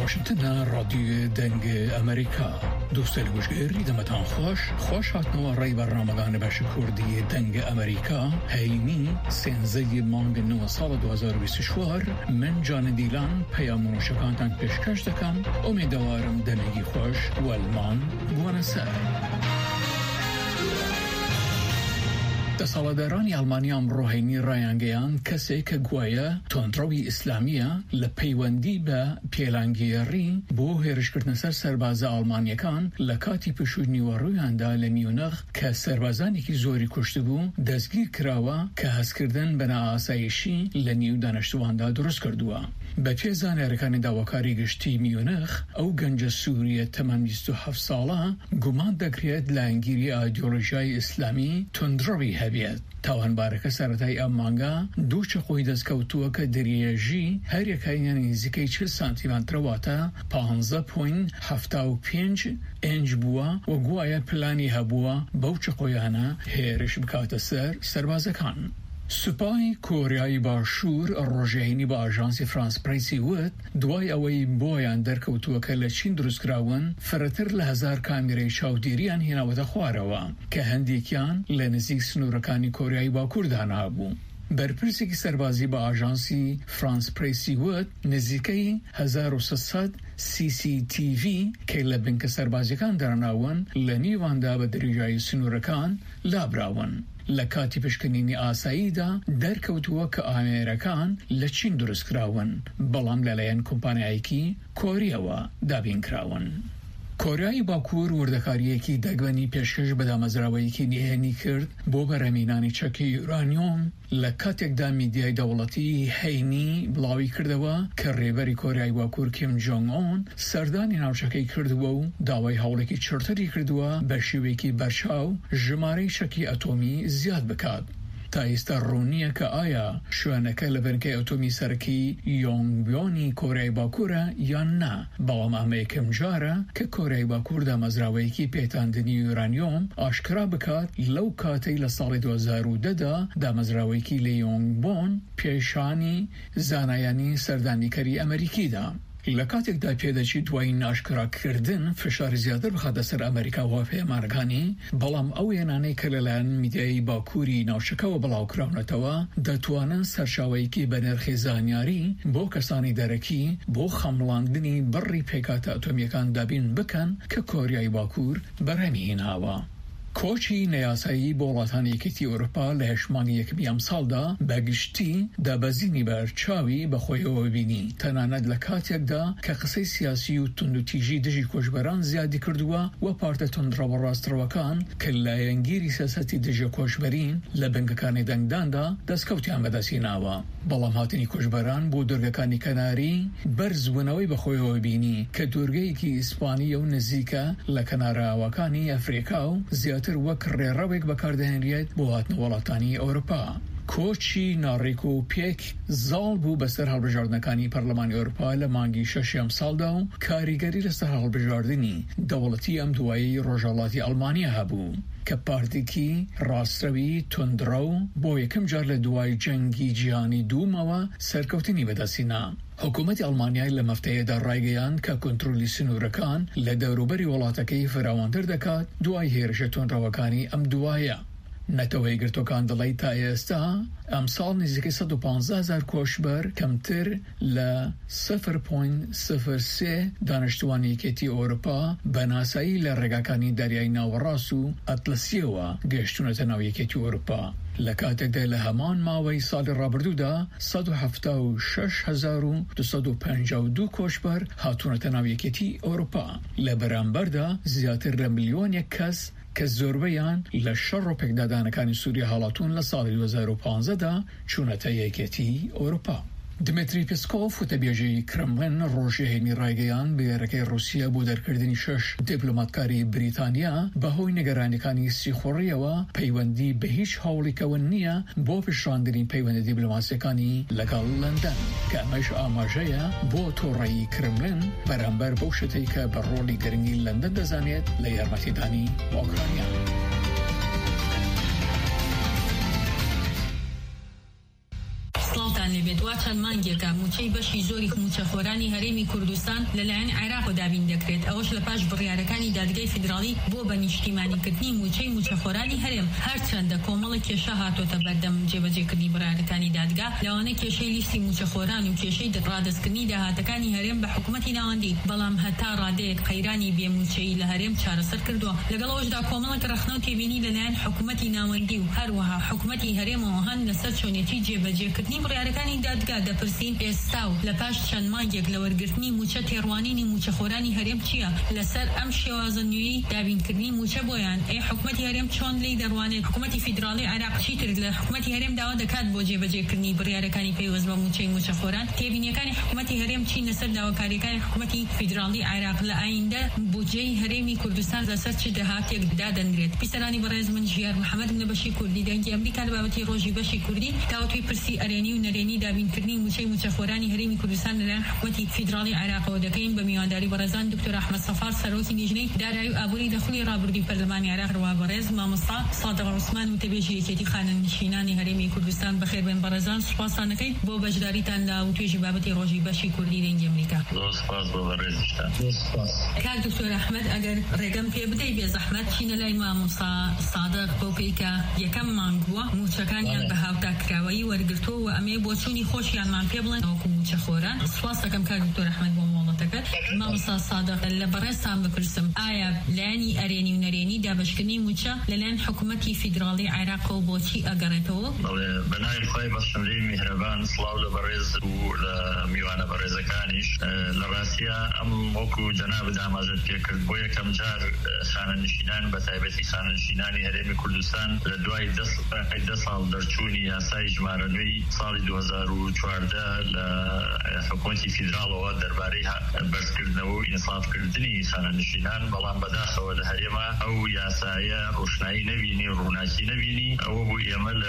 واشنطن رادیو دنگ امریکا دوست الوجگری دمتان خوش هاتنو رای برنامه‌دان بخش کردی دنگ امریکا هیمی سنزه مانگ 9 سال 2024 من جان دیلان پیامون شکانتان پیشکش دکم امیدوارم دنگی خوش و المان بوانسر دەسەڵاتدارانی ئەڵمانیا ئەمڕۆهێنی ڕایانگەیان کەسێک کە گوایە تۆندڕەوی ئیسلامیە لە پەیوەندی بە پێلانگیێڕی بۆ هێرشکردنە سەر سەربازە ئەڵمانیەکان لە کاتی پشووی نیوەڕۆیاندا لە میونخ کە سەربازانێکی زۆری کوشتبوو دەستگیر کراوە کە هەستکردن بە نائاسایشی لە نیو دانیشتواندا دروست کردووە. بە پێ زانیاریەکانی داواکاری گشتی میونخ ئەو گەنجە سووریە تەمەن 27 ساڵە گومان دەکرێت لە ئەنگیری ئایدۆلۆژیای ئیسلامی تۆندڕەوی هەبێت. تاوانبارەکە سەرەتای ئەم مانگە دووچە خۆی دەستکەوتووە کە درێژی هەریەکەیان نزیکەی 40 سانتیمەترەواتە 15.75 ئینج بووە و گوایە پلانی هەبووە بەو چقۆیانە هێرش بکاتە سەر سەربازەکان. سوپای کۆریایی باشوور ڕۆژێنی بە ئاژانسی فرانس پرەیسی وت دوای ئەوەی بۆیان دەرکەوتووە کە لە چین دروستکراون فرەتر لە 1000 کامێرەی چاودێریان هێناوەتە خوارەوە کە هەندێکیان لە نزیک سنوورەکانی کۆریایی باکووردانا بوو. بەرپرسێکی سەربازی بە ئاژانسی فرانس پرەیسی وت نزیکەی 1300 CCTV کە لە بنکە سەربازیەکان دەرناون لە نیواندا بە دریژایی سنوورەکان لابراون. لە کاتی پشکنینی ئاساییدا دەرکەوتووە کە ئامێرەکان لە چین دروستکراون بەڵام لەلایەن کۆمپانیایەکی کۆریەوە دابینکراون. کۆریای باکوور وردەکاریەکی دەگوەنی پێشکەش بە دامەزراوەیەکی نهێنی کرد بۆ بەرهەمهێنانی چەکی یورانیۆم لە کاتێکدا میدیای دەوڵەتی هەینی بڵاوی کردەوە کە ڕێبەری کۆریای باکوور کیم جۆنگ ئۆن سەردانی ناوچەکەی کردووە و داوای هەوڵێکی چرتری کردووە بە شێوەیەکی بەرچاو ژمارەی چەکی ئەتۆمی زیاد بکات. تا ئێستا ڕوونیە کە ئایا شوێنەکە لە بنکەی ئەتۆمی سەرەکی یۆنگبیۆنی کۆریای باکوورە یان نا، بەڵام ئەمە یەکەم جارە کە کۆریای باکوور دامەزراوەیەکی پێتاندنی یورانیۆم ئاشکرا بکات لەو کاتەی لە ساڵی 2010دا دامەزراوەیەکی لە یۆنگبۆن پێشانی زانایانی سەردانیکەری ئەمریکیدا. لە کاتێکدا پێدەچی دوای ناشکراکردن فشاری زیاتر بخاتە سەر ئەمریکا و پەیمانەکانی، بەڵام ئەو هێنانەی کە لەلایەن میدیای باکووری ناوچەکەوە بڵاوکراونەتەوە دەتوانن سەرچاوەیەکی بە نرخی زانیاری بۆ کەسانی دەرەکی بۆ خەمڵاندنی بڕی پێکاتە ئەتۆمیەکان دابین بکەن کە کۆریای باکوور بەرهەمهێناوە. کۆچی نەیاسایی بۆ وڵاتانی یەکێتی ئەوروپا لە هێشتمانی یەکەمی ئەم ساڵدا بەگشتی دابەزینی بەرچاوی بەخۆیەوە بینی، تەنانەت لە کاتێکدا کە قسەی سیاسی و توندوتیژی دژی کۆچبەران زیادی کردووە و پارتە تۆندڕەوە ڕاستڕەوەکان کە لایەنگیری سیاسەتی دژە کۆچبەرین لە بنکەکانی دەنگداندا دەستکەوتیان بەدەستهێناوە. بەڵام هاتنی کۆچبەران بۆ دورگەکانی کەناری بەرزبوونەوەی بەخۆیەوە بینی کە دورگەیەکی ئیسپانیە و نزیکە لە کەناراوەکانی ئەفریقا و زیاتر وەک ڕێڕەوێک بەکاردەهێنرێت بۆ هاتنە وڵاتانی ئەوروپا. کۆچی ناڕێک و پێک زاڵ بوو بەسەر هەڵبژاردنەکانی پەرلەمانی ئەوروپا لە مانگی 6 ساڵدا و کاریگەری لەسەر هەڵبژاردننی دەوڵەتی ئەم دوایی ڕۆژهەڵاتی ئەڵمانیا هەبوو کە پارتێکی ڕاستەوی تۆندڕەو بۆ یەکەم جار لە دوای جەنگی جیهانی دوومەوە سەرکەوتنی بەدەستهێنا. حکوومەتی ئەڵمانیای لە مەفتەیەدا ڕایگەیان کە کۆنتڕۆلی سنوورەکان لە دەوروبەری وڵاتەکەی فراوانتر دەکات دوای هێرشە تۆندڕەوەکانی ئەم دوایە. نەتەوەی گرتوەکان دەڵێ تا ئێستا ئەم ساڵ نزیکەی 115,000 کۆچبەر کەمتر لە 0.03 دانیشتوانی یەکێتی ئەوروپا بە ناسایی لە ڕێگاکانی دەریای ناوەڕاست و ئەتلەسیەوە گەشتونەتە ناو یەکێتی ئەوروپا. لە کاتێکدا لە هەمان ماوەی ساڵی ڕابردوودا 176,252 کۆچبەر هاتوونەتە ناو یەکێتی ئەوروپا. لە بەرامبەردا زیاتر لە ملیۆنێک کەس کە زۆربەیان لە شەڕ و پێکدادانەکانی سووریا هەڵاتون لە ساڵی 2015دا چوونەتە یەکێتی ئەوروپا. دمتری پسکۆف وتەبێژەی کرملین ڕۆژێنی ڕایگەیان بێرەکەی رووسیا بۆ دەرکردنی 6 دیپلۆماتکاری بریتانیا بەهۆی نەگەرانەکانی سیخۆڕیەوە پەیوەندی بە هیچ هەوڵێکەوە نییە بۆ پیشاندنی پەیوەندە دیپلۆماسیەکانی لەگەڵ لەندەن کە ئەمەش ئاماژەیە بۆ تۆڕەیی کرملین بەرامبەر بەو شتەی کە بە ڕۆڵی گرنگی لەندەن دەزانێت لە یارمەتیدانی ئۆکرانیا. Salta ڕێزتان لێبێت وا چەند مانگێکە موچەی بەشی زۆری موچەخۆرانی هەرێمی کوردستان لەلایەن عێراق دابین دەکرێت ئەوەش لە پاش بڕیارەکانی دادگای فیدراڵی بۆ بەنیشتیمانیکردنی موچەی موچەخۆرانی هەرێم هەرچەندە کۆمەڵی کێشە هاتۆتە بەردەم جێبەجێکردنی بڕیارەکانی دادگا لەوانە کێشەی لیستی موچەخۆران و کێشەی ڕادستکردنی داهاتەکانی هەرێم بە حکوومەتی ناوەندی بەڵام هەتا ڕادەیەک قەیرانی بێموچەی لە هەرێم چارەسەر کردووە لەگەڵەوەشدا کۆمەڵک رەخنە و تێبینی لەلایەن حکوومەتی ناوەندی و هەروەها حکوومەتی هەرێمەوە هەن لەسەر چۆنێتی جێبەجێکردنی بڕیارەکانی دادگا دەپرسین ئێستا و لە پاش چەند مانگێک لە وەرگرتنی موچە تێڕوانینی موچەخۆرانی هەرێم چییە لەسەر ئەم شێوازە نوێی دابینکردنی موچە بۆیان حکوومەتی هەرێم چۆن لی دەڕوانێت حکوومەتی فیدراڵی عێراق چیتر لە حکوومەتی هەرێم داوا دەکات بۆ جێبەجێکردنی بڕیارەکانی پەیوەست بە موچەی موچەخۆران تێبینیەکانی حکوومەتی هەرێم چین لەسەر داواکاریەکانی حکوومەتی فیدراڵی عێراق لە ئایندە بودجەی هەرێمی کوردستان لەسەر چ دەهاتێک دادەنرێت پیسەرانی بەڕێز من ژیار محەممەدم لە بەشی کوردی دەنگی ئەمریکا لە بابەتی ڕۆژی بەشی کوردی داوەتوی پرسی ئەرێنی و نەرێنی دابینکردنی موچەی موچەخۆرانی هەرێمی کوردستان لەلایەن حکوومەتی فیدراڵی عێراقەوە دەکەین بە میوانداری بەڕێزان دکتۆر ئەحمەد سەفار سەرۆکی لیژنەی دارایی و ئابووری دەخلی ڕابردووی پەرلەمانی عێراق ڕوا بەڕێز مامۆستا سادق عوسمان و تەبێژی یەکێتی خانەنشینانی هەرێمی کوردستان بەخێربێن بەڕێزان سوپاسان دەکەین بۆ بەشداریتان لە توێژی بابەتی ڕۆژی بەشی کوردی دەنگی ئەمریکا. سپاس بۆ بەڕێزیشتان. کاک دکتۆر ئەحمەد ئەگەر ڕێگەم پێ بدەی بێ زەحمەت چینە لای مامۆستا سادق بۆکەی کە یەکەم مانگ بووە موچەکانیان بە هاوتاکراوەیی وەرگرتووە و ئەمێ بۆ چوونی خۆشیانمان پێ بڵێن وەکو موچەخۆران. سوپاس دەکەم کاک دکتۆر ئەحمەد بۆ مۆڵەتەکەت. مامۆستا سادق لە بەڕێزتان بپرسم ئایا لایەنی ئەرێنی و نەرێنی دابەشکردنی موچە لەلایەن حکوومەتی فیدراڵی عێراق و بۆچی ئەگەڕێتەوە؟ بەناوی خۆی بەخشندەی میهرەبان سڵاو لە بەڕێز و لە میوانە بەڕێزەکانیش لە ڕاستیە ئەم وەکو جەنابەت ئاماژەت پێکرد بۆ یەکەم جار خانەنشینان بە تایبەتی خانەنشینانی هەرێمی کوردستان لە دوای 10 ساڵ دەرچوونی یاسای ژمارە نوێی ساڵی 2014 لە حکوومەتی فیدراڵەوە دەربارەی بەرزکردنەوە و ئینسافکردنی خانەنشینان بەڵام بەداخەوە لە هەرێمە ئەو یاسایە ڕۆشنایی نەبینی ڕووناکی نەبینی ئەوە بوو ئێمە لە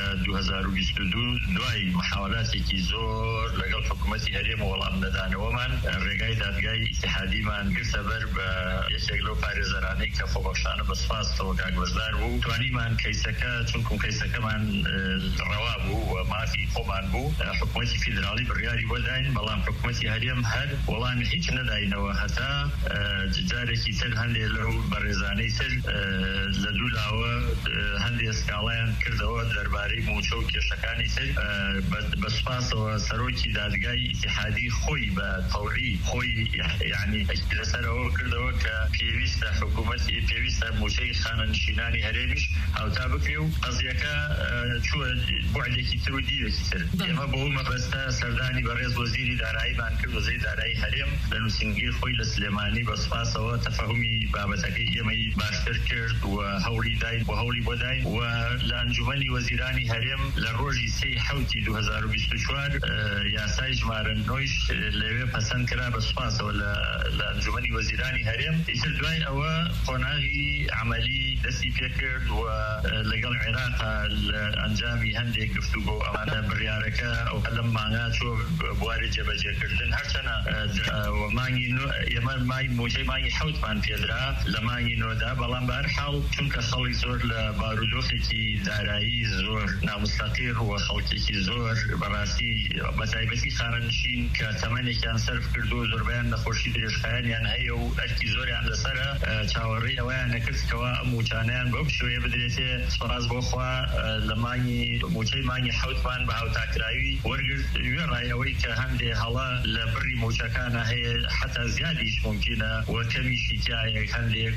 2022 دوای محاولاتێکی زۆر لەگەڵ حکوومەتی هەرێم وەڵام نەدانەوەمان ڕێگای دادگای ئیتیحادیمان گرتە بەر بە یەکێک لەو پارێزەرانەی کە خۆبەخشانە بەسپاسەوە گاگوەزدار بوو توانیمان کەیسەکە چونکم کەیسەکەمان ڕەوا بوو و مافی خۆمان بوو حکوومەتی فیدراڵی بڕیاری وەداین بەڵام حکوومەتی هەرێم هەر وەڵامی هیچ نەداینەوە هەتا جارێکی تر هەندێک لەو بەڕێزانەی تر لە دوو لاوە هەندێک سکاڵیان کردەوە دەربارەی موچە و کێشەکانی تر بەسپاسەوە سەرۆکی دادگای ئیتیحادی خۆی بە تەوری خۆی یعنی لەسەرەوە کردەوە کە پێویستە حکوومەتی پێویستە موچەی خانەنشینانی هەرێمیش هاوتا بکرێ و قەزیەکە چووە بوعدێکی تر و دیوێکی تر ئێمە بۆ مەبەستە سەردانی بەڕێز وەزیری داراییمان کرد وەزیری دارایی هەرێم لە نووسینگی خۆی لە سلێمانی بەسپاسەوە تەفەهومی بابەتەکەی ئێمەی باشتر کرد و هەوڵی داین بۆ هەوڵی بۆ داین و لە ئەنجومەنی وەزیرانی هەرێم لە ڕۆژی 3 حوتی 2024 یاسای ژمارە 9 لەوێ پەسەند کرا بەسپاسەوە لە ئەنجومەنی وەزیرانی هەرێم ئیتر دوای ئەوە قۆناغی عملی دەستی پێکرد و لەگەڵ عێراقا لە ئەنجامی هەندێک گفتوگۆ ئەمانە بڕیارەکە ئەو لەم مانگا چۆ بواری جێبەجێکردن هەرچەنە مانگی ئێمە مای موچەی مانگی حوتمان پێدرا لە مانگی نۆدا بەڵام بەهەرحاڵ چونکە خەڵک زۆر لە بارودۆخێکی دارایی زۆر نامستەقیر و خەڵکێکی زۆر بەڕاستی بەتایبەتی خانەنشین کە تەمەنێکیان سەرف کردو زۆربیان نەخۆشی درێژخایانیان هەیە و ئەرکی زۆریان لەسەرە چاوەڕێی ئەویان نەکردکەوە ئەم موچانیان بەو شوەیە بدرێتێ سپاس بۆخوا لە مانگی موچەی مانگی حوتمان بە هاوتاکراوی وەرگرت وێڕای ئەوەی کە هەندێ هەڵە لە بڕی موچەکانە هەیە حتا زیادیش ممکنە و کەمیشی تایەک هەندێک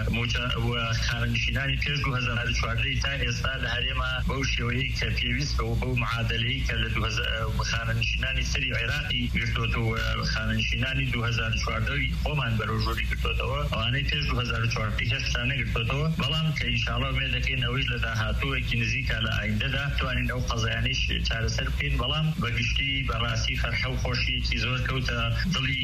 و خانەنشینانی پێش 2014 تا ئێستا لە هەرێمە بەو شێوەیە کە پێویست بەو معادلەی کە لە خانەنشینانی سەری عێراقی گرتوتەوە خانەنشینانی 2014 خۆمان بەرەوژۆری گرتوتەوە ئەوانەی پێش 2014 هێشتا نەگرتوتەوە بەڵام کە ئینشاڵڵا وێ دەکەین ئەوەی لە داهاتووەکی نزیکە لە ئایندەدا توانین ئەو قەزایانیش چارەسەر بکەین بەڵام بەگشتی بەڕاستی فەرحە و خۆشیەکی زۆر کەوتە دڵی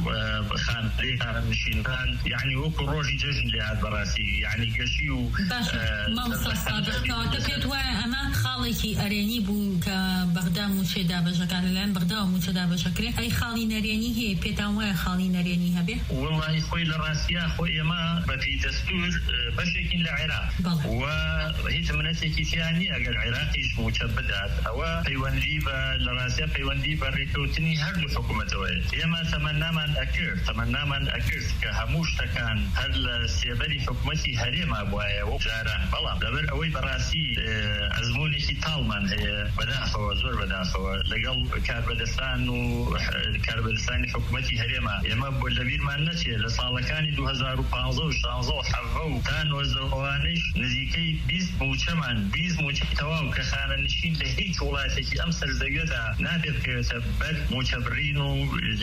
خانەنشینان یعنی وەکو ڕۆژی جەژن لێ هات بەڕاستی یعنی گەشی و مامۆستا سادق کەواتە پێت وایە ئەمە خاڵێکی ئەرێنی بوو کە بەغدا موچێ دابەژەکان لەلایەن بەغدا و موچە دابەژەکرێ ئەی خاڵی نەرێنی هەیە پێتان وایە خاڵی نەرێنی هەبێ؟ والله خۆی لە ڕاستیە خۆی ئێمە بەپی دەستور بەشێکین لە عێراق و هیچ منەتێکی تیان نیە ئەگەر عێراقیش موچە بدات ئەوە پەیوەندی بە لە ڕاستیە پەیوەندی بە ڕێکەوتنی هەردوو حکوومەتەوەیە. ئێمە تەمەنامان ئەکرد کە هەموو شتەکان هەر لە سێبەری حکوومەتی هەرێما بواە وەک جاران، بەڵام لەبەر ئەوەی بەڕاستی ئەزمونێکی تاڵمان هەیە بەداخەوە زۆر بەداخەوە لەگەڵ کاربەدەستان و کاربەدەستانی حکوومەتی هەرێما ئێمە بۆ لەبیرمان نەچێت لە ساڵەکانی 2015 و 16 و 17 تا 90 نزیکەی 20 موچەمان 20 موچە تەواو کە خانەنشین لە هیچ وڵاتێکی ئەم سەرزەویەدا نابێت بکەوێتە بەر موچەبڕین و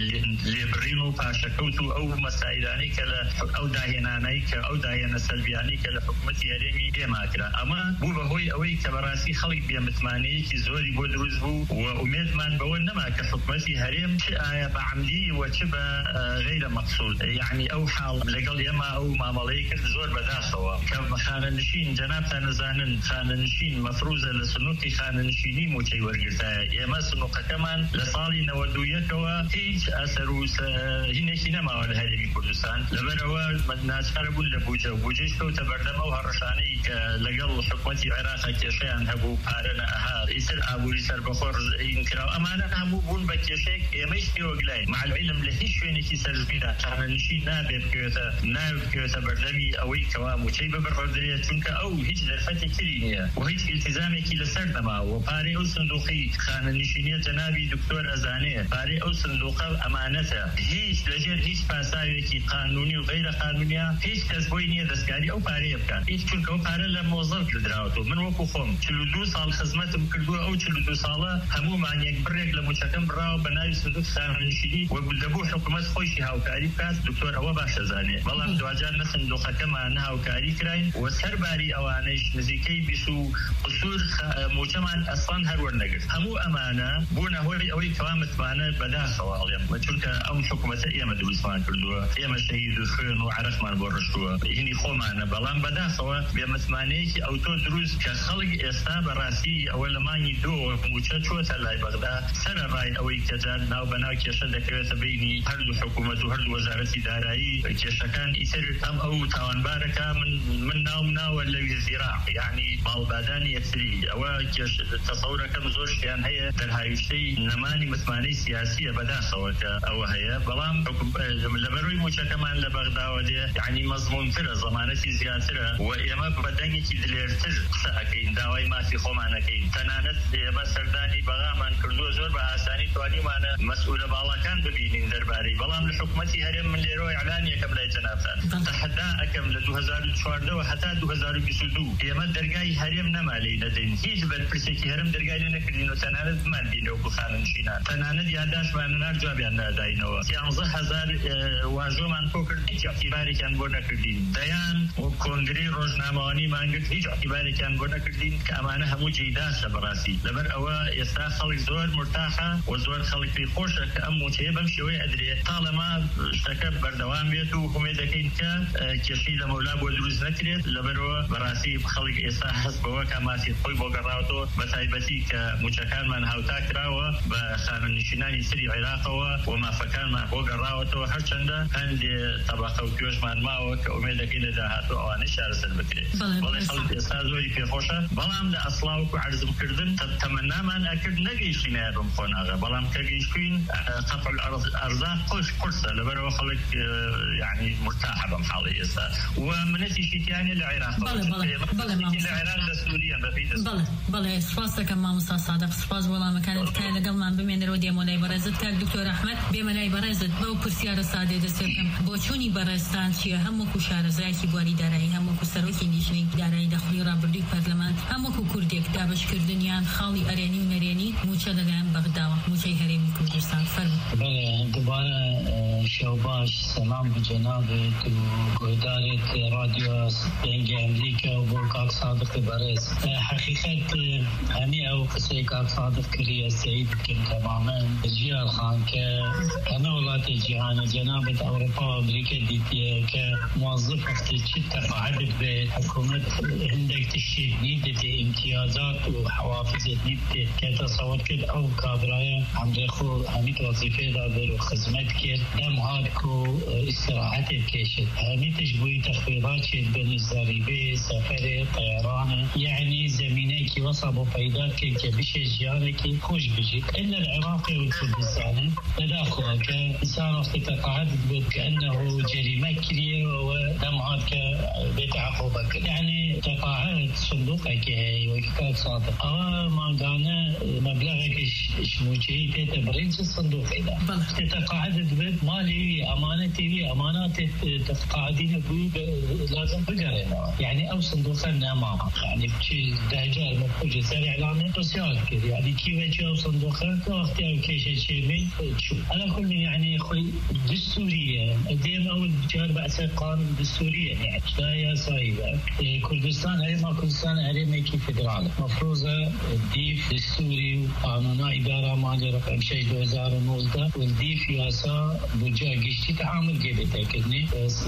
لێبڕین و پاشەکەوت و ئەو مەسایلانەی کە لە ئەو داهێنانەی کە ئەو داهێنە سەلبیانەی کە لە حکوومەتی هەرێمی ئێماکرا. ئەمە بوو بەهۆی ئەوەی کە بەڕاستی خەڵک بێمتمانەیەکی زۆری بۆ دروست بوو و ئومێدمان بەوە نەما کە حکوومەتی هەرێم چ ئایا بە عەمدی و چ بە غەیرە مەقسوود، یعنی ئەو حاڵ لەگەڵ ئێمە ئەو مامەڵەی کرد زۆر بەداخەوە کە خانەنشین جەنابتان نەزانن خانەنشین مەفروزە لە سنووقی خانەنشینی موچەی وەرگرتایە. ئێمە سنووقەکەمان لە ساڵی 91ەوە هیچ ئەسەر و هینێکی نەماوە لە هەرێمی کوردستان، لەبەرەوە ناچار بوون لە بوجەش کەوتە بەردەمە و هەڕەشانەی کە لەگەڵ حکوومەتی عێراق کێشەیان هەبوو پارە نەها ئیتر ئابووری سەربەخۆر ئینکراو ئەمانە هەموو بوون بە کێشەیەک ئێمەش پێوەگلای مع العلم لە هیچ شوێنێکی سەرزەویدا خانەنشین نابێت بکەوێتە بەردەمی ئەوەی کەوا موچەی ببڕۆدرێت، چونکە ئەو هیچ دەرفەتی تری نییە و هیچ ئیلتیزامێکی لەسەر نەماوە. پارەی ئەو سندوقی خانەنشینیە جەنابی دکتۆر ئەزانەیە پارەی ئەو سندوقە ئەمانەتە، هیچ لەژێر هیچ پاساوێکی قانونی و غەیرە قانونیە هیچ کەس بۆی نییە دەستکاری ئەو پارەیە بکات، هیچ چونکە ئەو پارە لە مۆزەڵ کردراوەتەوە. من وەکو خۆم 42 ساڵ خزمەتم کردووە، ئەو 42 ساڵە هەموومان یەک بڕێک لە موچەکەم بڕاوە بە ناوی سندوق خانەنشینی و دەبوو حکوومەت خۆشی هاوکاری بکات. دکتۆر ئەوە باشە زانێ، بەڵام دوجار نە سندوقەکەمان هاوکاری کراین و سەرباری ئەوانەیش نزیکەی 20 قسوور موچەمان ئەسڵان هەروەرنەگرت. هەموو ئەمانە بوونە هۆی ئەوەی کەوا متمانە بەداخەوە ئەڵێم، چونکە ئەم حکوومەتە ئێمە دروستمان کردووە، ئێمە شەهید و خوێن و عەرەقمان بۆ ڕشتووە هینی خۆمانە، بەڵام بەداخەوە بێمتمانەیەکی ئەوتۆ دروست کە خەڵک ئێستا بەڕاستی ئەوە لە مانگی دۆ موچە چۆتە لای بەغدا سەرە ڕای ئەوەی کە جار ناو بەناو کێشە دەکەوێتە بینی هەردوو حکوومەت و هەردوو وەزارەتی دارایی کێشەکان ئیتر ئەم ئەو تاوانبارەکە من ناوە لەوی زیراع، یعنی باڵبادانی یەکتری ئەوە تەسەورەکەم زۆر شتیان هەیە دەرهاویشتەی نەمانی متمانەی سیاسیە بەداخەوە کە ئەوە هەیە، بەڵام لەبەروی موچەکەمان لە بەغداوە دێ یعنی مەزمونترە زەمانەتی زیاترە و ئێمە بەدەنگێکی دلێرتر قسە ئەەکەین، داوای مافی خۆمانەکەین. تەنانەت ئێمە سەردانی بەغامان کردووە زۆر بە ئاسانی توانیمانە مەسئولە باڵەکان ببینین دەربارەی، بەڵام لە حکوومەتی هەرێم من لێرەوە ئیعلان یەکەم لای جەنابتان تەحەدا ئەکەم لە 2014 هەتا 2022 ئێمە دەرگای هەرێم نەمالەی نەدەین، هیچ بەرپرسێکی هەرم دەرگای لێ نەکردین و تەنانەت بمان بینەوە بۆ خانەنشینان، تەنانەت یادداشتمان نار جوابیان ناداینەوە، 13000 واژۆمان کۆ کرد هیچ ئەقیبارێکیان بۆ نەکردین، دەیان و کۆنگرەی ڕۆژنامەوانی مانگرت هیچ ئەقیبارێکیان بۆ نەکردین کە ئەمانە هەموو جێداشە بەڕاستی. لەبەر ئەوە ئێستا خەڵک زۆر مرتاحە و زۆر خەڵک پێی خۆشە کە ئەم موچەیە بەم شێوەیە ئەدرێت تاڵەما شتەکە بەردەوام بێت و هەمێ دەکەین کە کێشەی لە مەولا بۆ دروست نەکرێت. لەبەرەوە بەڕاستی خەڵک ئێستا هەست بەوە کە ماسی خۆی بۆ گەڕاوەتەوە بە تایبەتی کە موچەکانمان هاوتا کراوە بە خانەنشینانی سری عێراقەوە و مافەکانمان بۆ گەڕاوەتەوە، هەرچەندە هەندێ تەبەقە و توێژمان ماوە کە ئومێد دەکەین لە داهاتوو ئەوانەی شارەسەر بکرێت. بەڵێ خەڵک ئێستا زۆری پێخۆشە، بەڵام لە ئەسڵاوک و عەرزمکردن تەمەنامان ئەکرد نەگەیشتینایە بم خۆناغە، بەڵام کە گەیشتوین قەطع الأرزاق قرصە، لەبەرەوە خەڵک یعنی مرتاحە بەم حاڵی ئێستا و منەتیشی تیانێ لە عێراق لە عێراق لە سووریە بەپێی بەڵێ سپاس دەکەم مامۆستا سادق، سپاس وەڵامەکانت کای لەگەڵمان بمێنەرەوە دێمە لای بەڕێزت کاک دکتۆر ئەحمەد. بێمە لای بەڕێزت بەو پرسیارە سادەی دەستێکم بۆ چوونی بەڕێستان چییە؟ هەمووکو شارەزایەکی بواری دارایی، هەمووکو سەرۆکی نیشتنی دارایی دەخلی ڕابردووی پەرلەمان، هەمووکو کوردێک دابەشکردنیان خاڵی ئەرێنی و نەرێنی موچە لەلایەن بەغداوە موچەی هەرێمی کوردستان. فەرموو. دوباره شوباش سلام بجنابت و گهدارت رادیو بینگ امریکا و بو کاک صادق برز. حقیقت همی او قصه کاک صادق کریه سعید کن تماما جیال خان که همه ولات جهان جنابت اروپا و امریکا دیتیه که موظف اختی چی تقاعد به حکومت هندک تشید نیدت امتیازات و حوافظت نیدت كي تصور كده أو كابرايا عم يخو هميت وظيفة دادر وخدمت كير دم هادكو استراحات الكيشت هميت تجبوي تخفيضات شد بين الزريبة سفر طيران يعني زميني كي وصبوا فايدات كي بيش جيانكي خوش بيجي إلا العراقي والكردستاني تداخل كإنسان وقت تقاعد كأنه جريمة كبيرة ودم هاد كبيت عقوبة يعني تقاعد صندوقك هي وكاد صادق ما دانا مبلغك شموجي تبريد الصندوق إذا تتقاعد بيت مالي أمانتي أمانات تقاعدين لازم بقرنا يعني أو صندوقنا ما يعني شيء دجال مفروض يصير إعلان سوسيال كذا يعني كيف يجي أو صندوقنا وقت أو كيش شيء من شو أنا كل يعني خوي دستورية ديما أول جار بعد قانون دستورية يعني لا صايبة كردستان هي ما كردستان هي ما كيف فدرال مفروضة ديف دستوري وقانون إدارة مالية رقم شيء 2019 والديف ياسا بوجا قشتي تعامل جديد كذني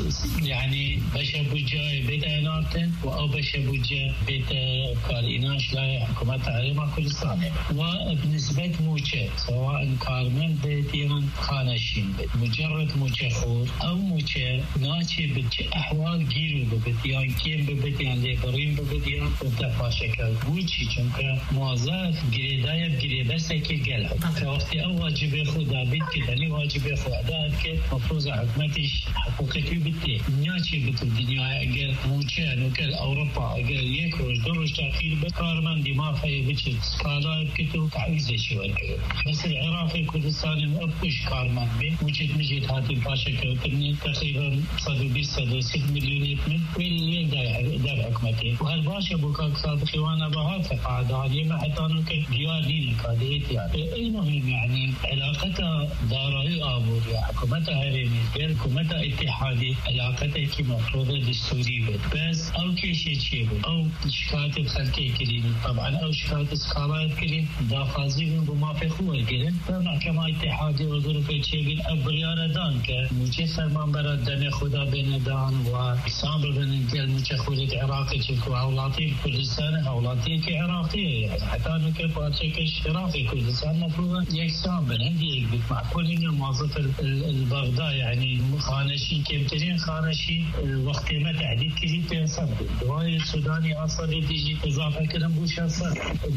يعني بشا بوجا بيت عناتن أو بشا بوجا بيت كاريناش لا حكومة تعليم كردستان وبنسبة موجة سواء كارمن بيتيان خانشين مجرد موجة خور أو موجة ناتشي بتش أحوال جيرو ببتيان كيم ببتيان ليبرين ببتيان وتفا شكل بوجي چونك موظف جريدايا بجريدة كي قلعه فوقتي أو واجب خدا بيت كدني واجب خدا كد مفروض حكومتش حقوقتي بتي نياتشي بت الدنيا أجر موجة نوكل أوروبا أجر يكروش دروش تأخير بكارمان دماغ في بتش سكالا بكتو تعويزة شوية بس العراقي كردستاني مأبوش كارمان بي وجد مجد هاتي باشا كوتني تقريبا 120-160 مليون من وين دار حكومتي وهالباشا بوكاك صادقي وانا بهاك قاعدة عليه ما حتى أنا كجيادين كاديت يعني المهم يعني علاقتها دارائي آبور يا حكومتها هرمي غير حكومتها اتحادي علاقتها كي مفروضة دستوري بس أو كيشي تشيبو أو شكاية الخلقية كريم طبعا أو شكاية اسكالات كريم دافازي من بما في خوة كريم فمحكمة اتحادي وظروف تشيبين أبريار دان كموجه فرمان برد دم خدا بين دان وإسلام بين المجخولة العراقي تشكو أولاتي كردستان أولاتي كعراقية يعني حتى أنه كيف أتشكش عراقي كردستان مفروض يكسام بين هندي يكبت معقول إنه موظف البغداد يعني خانشي كمترين خانشي وقت ما تعديد كذي تنصب دواي السوداني أصلا تيجي إضافة كلام بوش أصلا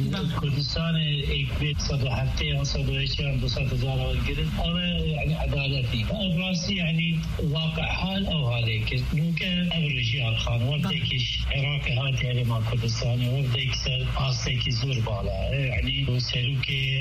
كردستان يكبت صدو حفتين صدو إيشان 200,000 والقرد أو يعني عدالتي براسي يعني واقع حال أو هذيك ممكن أبرجي الخان ورديكش عراقي هاتي يعني مع كردستاني ورديك سر آستيكي زور بالا يعني سلوكي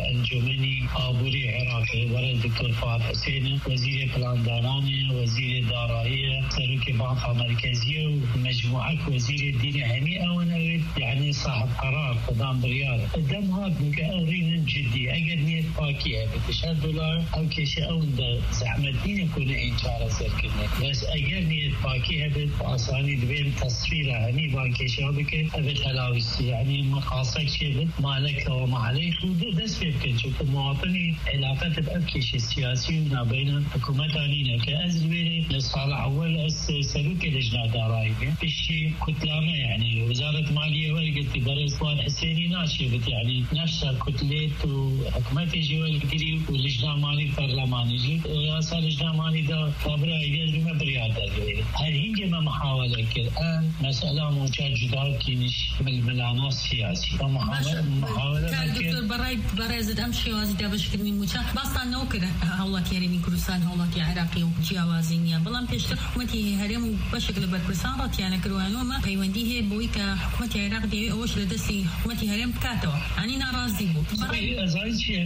الجمني آبوري عراقي ورد الدكتور فهد حسين وزير بلانداناني وزير دارائية سلوكي بانقة مركزية ومجموعة وزير الدين همي أو نويد يعني صاحب قرار قدام بريار الدم هاد ممكن أورين جدي أجد نيت باكية بتشهد دولار أو كيشي أو زحمتين يكون إنشارة سركنة بس أجر نيت باكي هبت وأصاني دبين تصفيرها هني باكي شابك هبت هلاوسي يعني مقاصك شبت مالك وما عليك ودس فيبكن شوف مواطني علاقات بأبكيش السياسي ما بين حكومتانين كأزلويري لصالح أول سلوك لجنة دارائية بشي كتلامة يعني وزارة مالية ورقت برئيس وان حسيني ناشبت يعني نفسها كتلت وحكومتي جوال قريب ولجنة مالي برلماني جي وياسا لجنة مالي دا خبرها يجب ما بريادة هل هنجي ما محاولة الآن مسألة موجة جدا كينش من الملانات السياسي محاولة كان دكتور براي زد أمشي وازي باش كرمين موجة باستا نوكر هولاتي هرمي كردستان هولاتي عراقي وجياوازينيا بلان بيشتر حكومتي هرم بشكل بركردستان راتي أنا كروانو ما بيوندي هي بويكا حكومتي عراق دي أوش لدسي حكومتي هرم كاتو يعني نارازي بو زايد شيء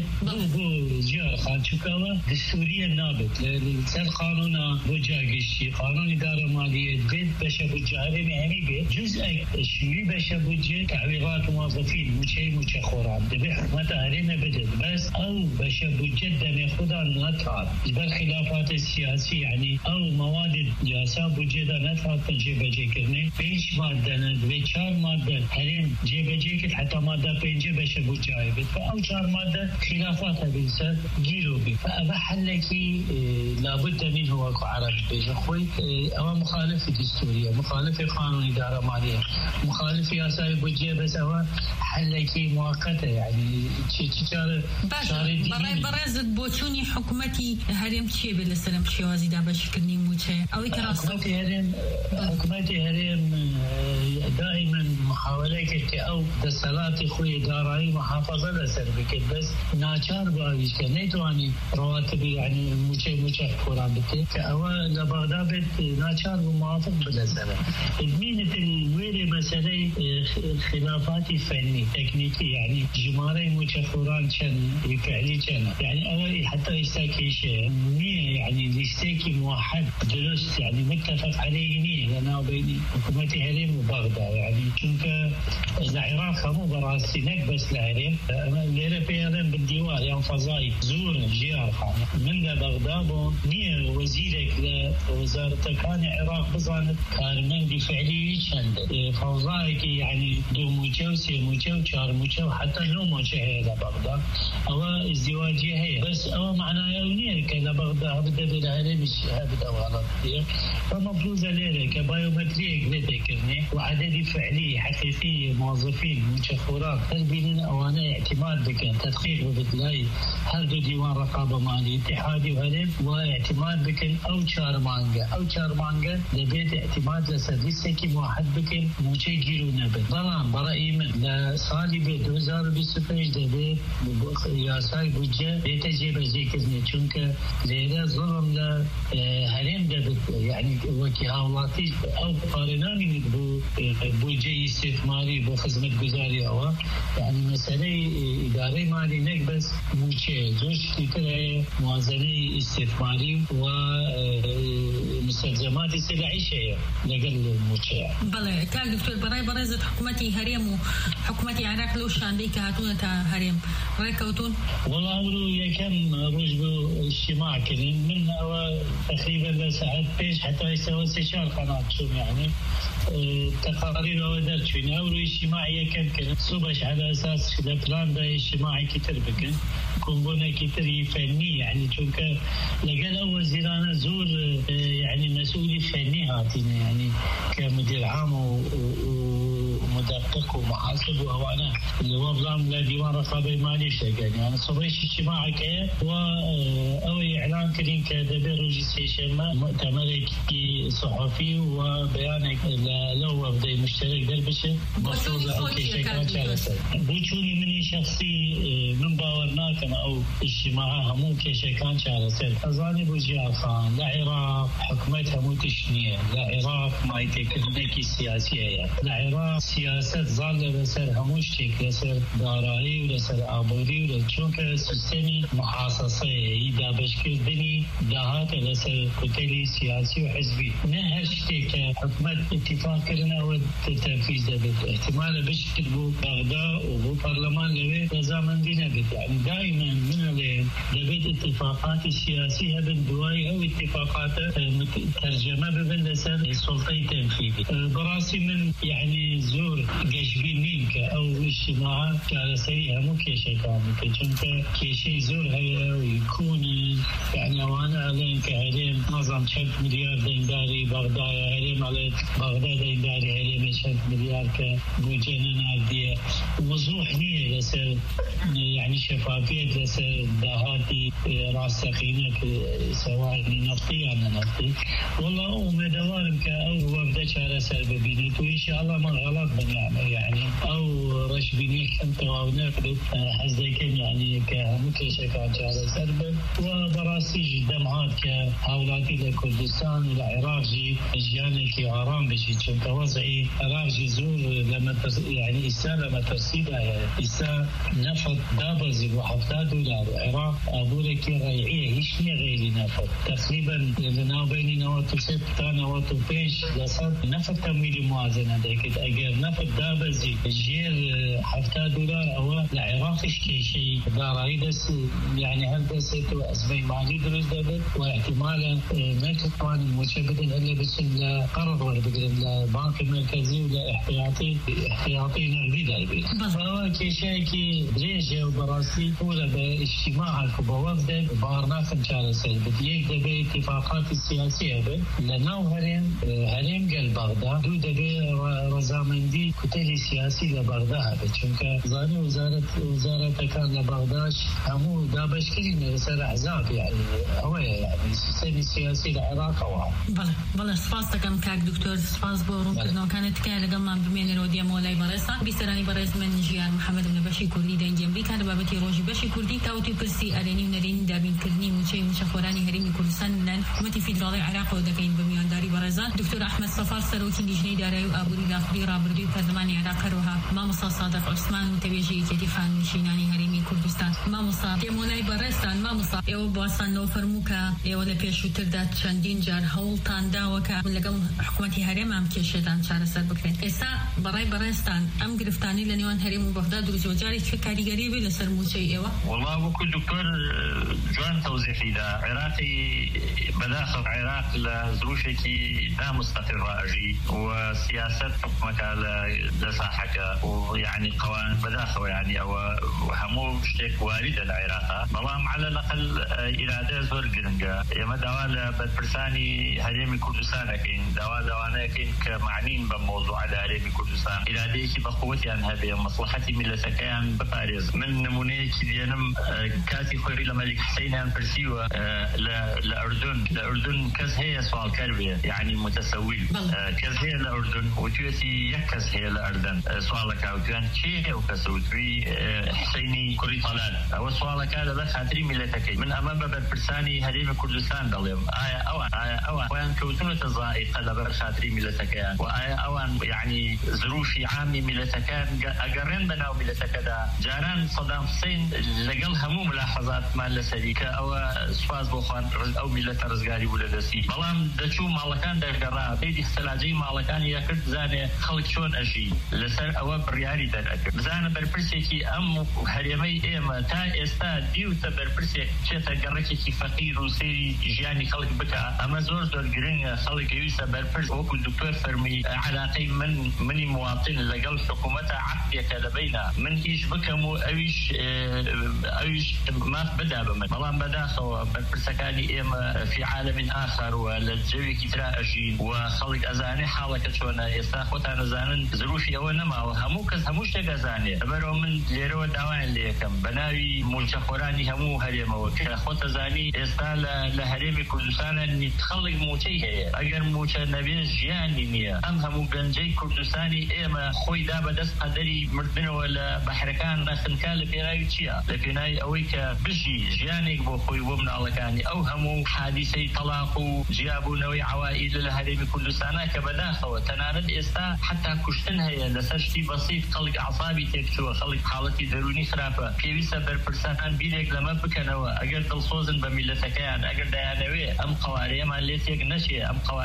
بو جار خان شكاوة دستورية نابت لسر قانونا بوجاقشي قانون إدارة مالية بيت بشا بوجاري مهمي بيت جزء شوي بشا بوجه تعويضات موظفين موشي خوران دبي حكومة هرمي بدل بس أو بشا بوجه دمي خدا نتعاد بالخلافات السياسية يعني أو مواد ياسا بوجه دا نتعاد تنجيب جي كرني بيش مادة ندوي 4 مادة هرم جيب جي حتى مادة بينجي بشا بوجه بيت فأو 4 مادة خلافات بيسا جيرو بي فأبحلكي لابد منه وكو عرب بيش أخوي أما مخالفة دستورية مخالفة قانون إدارة مالية مخالفة ياسا بوجه بس أما حلكي وقتی مؤقته يعني شاري برز بوچونی حکومتی هرم چی به لسرم شوازی دا بشکنی موچه او اکراس حکومتی هرم دائما محاوله که او دستلات خوی دارایی محافظه لسر بکد بس ناچار باویش که نیتوانی رواتب يعني موچه فورا بته که او لبغداد ناچار و موافق بلسر ادمینة الویل مسئله خلافات فني تكنيكي يعني جماري موچه فوران چن فعلي چن يعني او حتى يستاكيش نية يعني ليستيكي موحد درست يعني متفق عليه نية لنا وبين حكومتي هرم وبغداد يعني چونك العراق مو براسي نكبس الهرم ليرة بيهرم بالديوار يعني فضائي زور جيار من بغداد نية وزيرك لوزارة كان العراق بظانت كارمندي فعلي چند فوضائك يعني دو موچه وسي موچه وچار موچه وحتى نو موچه هي لبغداد او ازدواجية هي بس او معناه يونية كلبغداد بدأ بالهرم هبدا غلط فمفروضة ليرة كبايومتريك لتكرني وعدد فعلي حقيقي موظفين مشخورات تربين أواني اعتماد بكن تدقيق وبدلاي هردو ديوان رقابة مالي اتحادي وهرم واعتماد بكن أو شارمانجا لبيت اعتماد لسرلسكي موحد بكن موشي جيرو نبت ظلام برأي من لصالي بيت 2025 دبيت ياساي بوجه بيت جيبه ذكرني چونك ليرة ظلم لهرم دبت يعني وكي هاولاتي أو قارناني بوجه استثماري بخدمة جزاري أو يعني مسألة إدارة مالي نكبس موشي زوج كتير موازنة استثماري ومستلزمات السلعية لقل موشي. بله كان دكتور برازة حكومتي هرم وحكومتي عراق لو شاندي كهاتون تا هرم ركوتون. والله أمره يكم رجبو اجتماع كريم من أو تقريبا لساعات بيش حتى يسوي استشار قناة شو يعني تقارير ودرت فينا أول اجتماعي كم كان صبح على أساس البلان ده اجتماعي كتير بكن كومبونا كتير فني يعني چونك لقال أول زيران زور يعني مسؤولي فني هاتينا يعني كمدير عام ومدقق ومحاسب وأنا اللي هو بلان لديوان رقابة مالي يعني أنا صبح اجتماعي كه أو إعلان كريم كدبير رجيستيشن مؤتمر صحفي وبيانك لو بدي مشترك دربشه مفروض اوكي شكرا شارسه بوچوني مني شخصي من باورناك او اجتماعها مو كشكان شارسه ازاني بوجي خان العراق حكمتها مو تشنيه العراق ما يتكلمك سياسيه العراق سياسه ظل لسر هموش تك لسر دارائي ولسر ابوري ولچونك سيستمي محاصصه اذا بشكل دني دهات لسر كتلي سياسي وحزبي نهشتك حكمت اتفاق كرنا والتنفيذ ده احتمال بشكل بو بغداد وبو برلمان لوي نظام دينا بد يعني دائما من لبيت اتفاقات السياسية بالدواي او اتفاقات ترجمة ببلسان السلطة التنفيذي براسي من يعني زور قشبينين او اجتماعات كارسريها مو كيشي كامل كنت كيشي زور هيا ويكون يعني وانا عليهم كهريم نظام 100 مليار دينداري بغداد هريم على بغداد دينداري هريم 100 مليار كبوجينا نادية وضوح نية لسر يعني شفافية لسر دهاتي راس سخينة سواء نفطي أنا نفطي والله ومدوارم كأو وابدأ شارع سر ببينيت وإن شاء الله ما غلط بنعمل يعني أو رش بينيك أنت ونقدر حزيكم يعني كمكشة كان شارع سر وبراسي دمعات كهولاتي لكردستان والعراق جي جانك آرام بشي چون وضعي عراق جي زور لما يعني إسا لما ترسيدها يعني إسا نفط دابزي $70 وعراق أبورك ريعية هيش نية غيري نفط تقريبا لنا بيني نواتو ستة نواتو بيش لصد نفط تمويل موازنة داكت أجر نفط دابزي جير $70 أو العراق إشكي شيء دارائي دس يعني هل دست وأسبي مالي دروز دابت واحتمالا ما تطوان المشابه إلا بسن قرض ولا بقدر البنك المركزي ولا احتياطي نقدي دايبين فهو كشيء كي دريجة وبراسي ولا باجتماع الكبوات بارناك مشارسة بديك دبي اتفاقات السياسية لأنه هرم قلب بغداد دو دبي رزامندي كتلي سياسي لبغداد چونك زاني وزارة كان لبغداد همو دابش كلين سر احزاب يعني هو يعني سياسي سياسي العراق هو بله سپاس دکم کاک دکتور سپاس بورون کردن كانت كان لقمام بمين روديا مولاي برسا بيسراني برز من جيان محمد بن بشي كردي دنج امريكا بابتي روجي بشي كردي تاوتي برسي اريني ونرين دابين كردني موچي مشخوراني هرمي كردستان لان حكومتي فيدرالي العراق ودكين بميانداري برزا دكتور احمد صفار سروكي لجنه داري وابوري داخلي رابردي برلماني العراق روها ماموسا صادق عثمان متوجي كدي خان نشيناني هرمي كردستان ماموسا مولاي برستان ماموسا او باسان نو فرموكا او لپیشو تردات چندین جار هولتان داوكا لقم حكومتي هرم ام كشتان چارەسەر بکرێن ئێستا بەڕای بەڕێستان ئەم گرفتانی لە نێوان هەرێم و بەغداد و زۆرجاری چه کاریگەری بێ لەسەر موچەی ئێوە؟ والله وەکو دکتۆر جوان تەوزیحیدا عێراقی بەداخەو عێراق لە زروشێکی نامستەقر ڕاژی و سیاست حکومەکە لە ساحەکە و یعنی قوانین بەداخەوە یعنی ئەوە هەموو شتێک واریدە لە عێراقا بەڵام على الأقل ئیرادە زۆر گرنگە ئێمە داوا لە بەرپرسانی هەرێمی کوردستان ئەکەین داوا لەوانەیەکەین کە معنین بە مۆزوع لە هەرێمی کوردستان ئیرادەیەکی بەقووەتیان هەبێ مەسلحەتی میلەتەکەیان بپارێز من نمونەیەکی دێنم کاتی خۆی لە مەلیک حسەینیان پرسیوە لە ئوردن کەس هەیە سوالکەر بێ یعنی متەسەویل کەس هەیە لە ئوردن وتوێتی یەک کەس هەیە لە ئەردن سوالەکە وتویان چێ ئەو کەسە وتوی حسەینی کوڕی تەلال ئەوە سوالەکە لەبەر خاتری میلەتەکەی من ئەمە بە بەرپرسانی هەرێمی کوردستان دەڵێم ئایا ئەوان خۆیان کەوتونەتە زائقە لەبەر خاتری میلەتەکەیان و ئایا ئەوان یعنی زروشی عامی میلەتەکان ئەگەڕێن بەناو میلەتەکەدا جاران سەدام حوسێن لەگەڵ هەموو ملاحەزاتمان لەسەری کە ئەوە سوپاس بۆ خوان ئەو میلەتە ڕزگاری بوو لە دەستی بەڵام دەچوو ماڵەکان دەرگەڕا پێی سەلاجەی ماڵەکانی یەکرد بزانێ خەڵک چۆن ئەژی لەسەر ئەوە بڕیاری دەرئەکرد بزانە بەرپرسێکی ئەم هەرێمەی ئێمە تا ئێستا دیوتە بەرپرسێک چێتە گەڕێکێکی فەقیر و سەیری ژیانی خەڵک بکە ئەمە زۆر گرنگە خەڵک ئەویستە بەرپرس وەکو دکتۆر فەرمی علاقەی منی مواطن لەگەڵ حکوومەتە عەقدێکە لەبەینا من هیچ بکەم و ئەویش ماف بدا بە من بەڵام بەداخەوە بەرپرسەکانی ئێمە في عالم آخر و لە جەوێکی ترا ئەژین و خەڵک ئەزانێ حاڵەکە چۆنە ئێستا خۆتان ئەزانن زروشی ئەوە نەماوە هەموو کەس هەموو شتێک ئەزانێ لەبەرەوە من لێرەوە داوایان لێ یەکەم بە ناوی موچەخۆرانی هەموو هەرێمەوە کە خۆت ئەزانی ئێستا لە هەرێمی کوردستانە خەڵک موچەی هەیە ئەگەر موچە نەبێ ژیانی نییە ئەم هەموو گەنجەی کوردستانی ئێمە خۆی دا بەدەست قەدەری مردنەوە لە بەحرەکان نەخنکا لە پێناوی چییە لە پێناوی ئەوەی کە بژی ژیانێک بۆ خۆی بۆ مناڵەکانی ئەو هەموو حادیسەی تەلاق و جیابوونەوەی عەوائیل لە هەرێمی کوردستانە کە بەداخەوە تەنانەت ئێستا حتا کوشتن هەیە لەسەر شتی بەسیط خەڵک ئەعسابی تێکچووە خەڵک حاڵەتی دەرونی خراپە پێویستە بەرپرسان بیرێک لەمە بکەنەوە ئەگەر دڵسۆزن بە میلەتەکەیان ئەگەر دەیانەوێ ئەم قەوارەیەمان لێ تێک نەچێ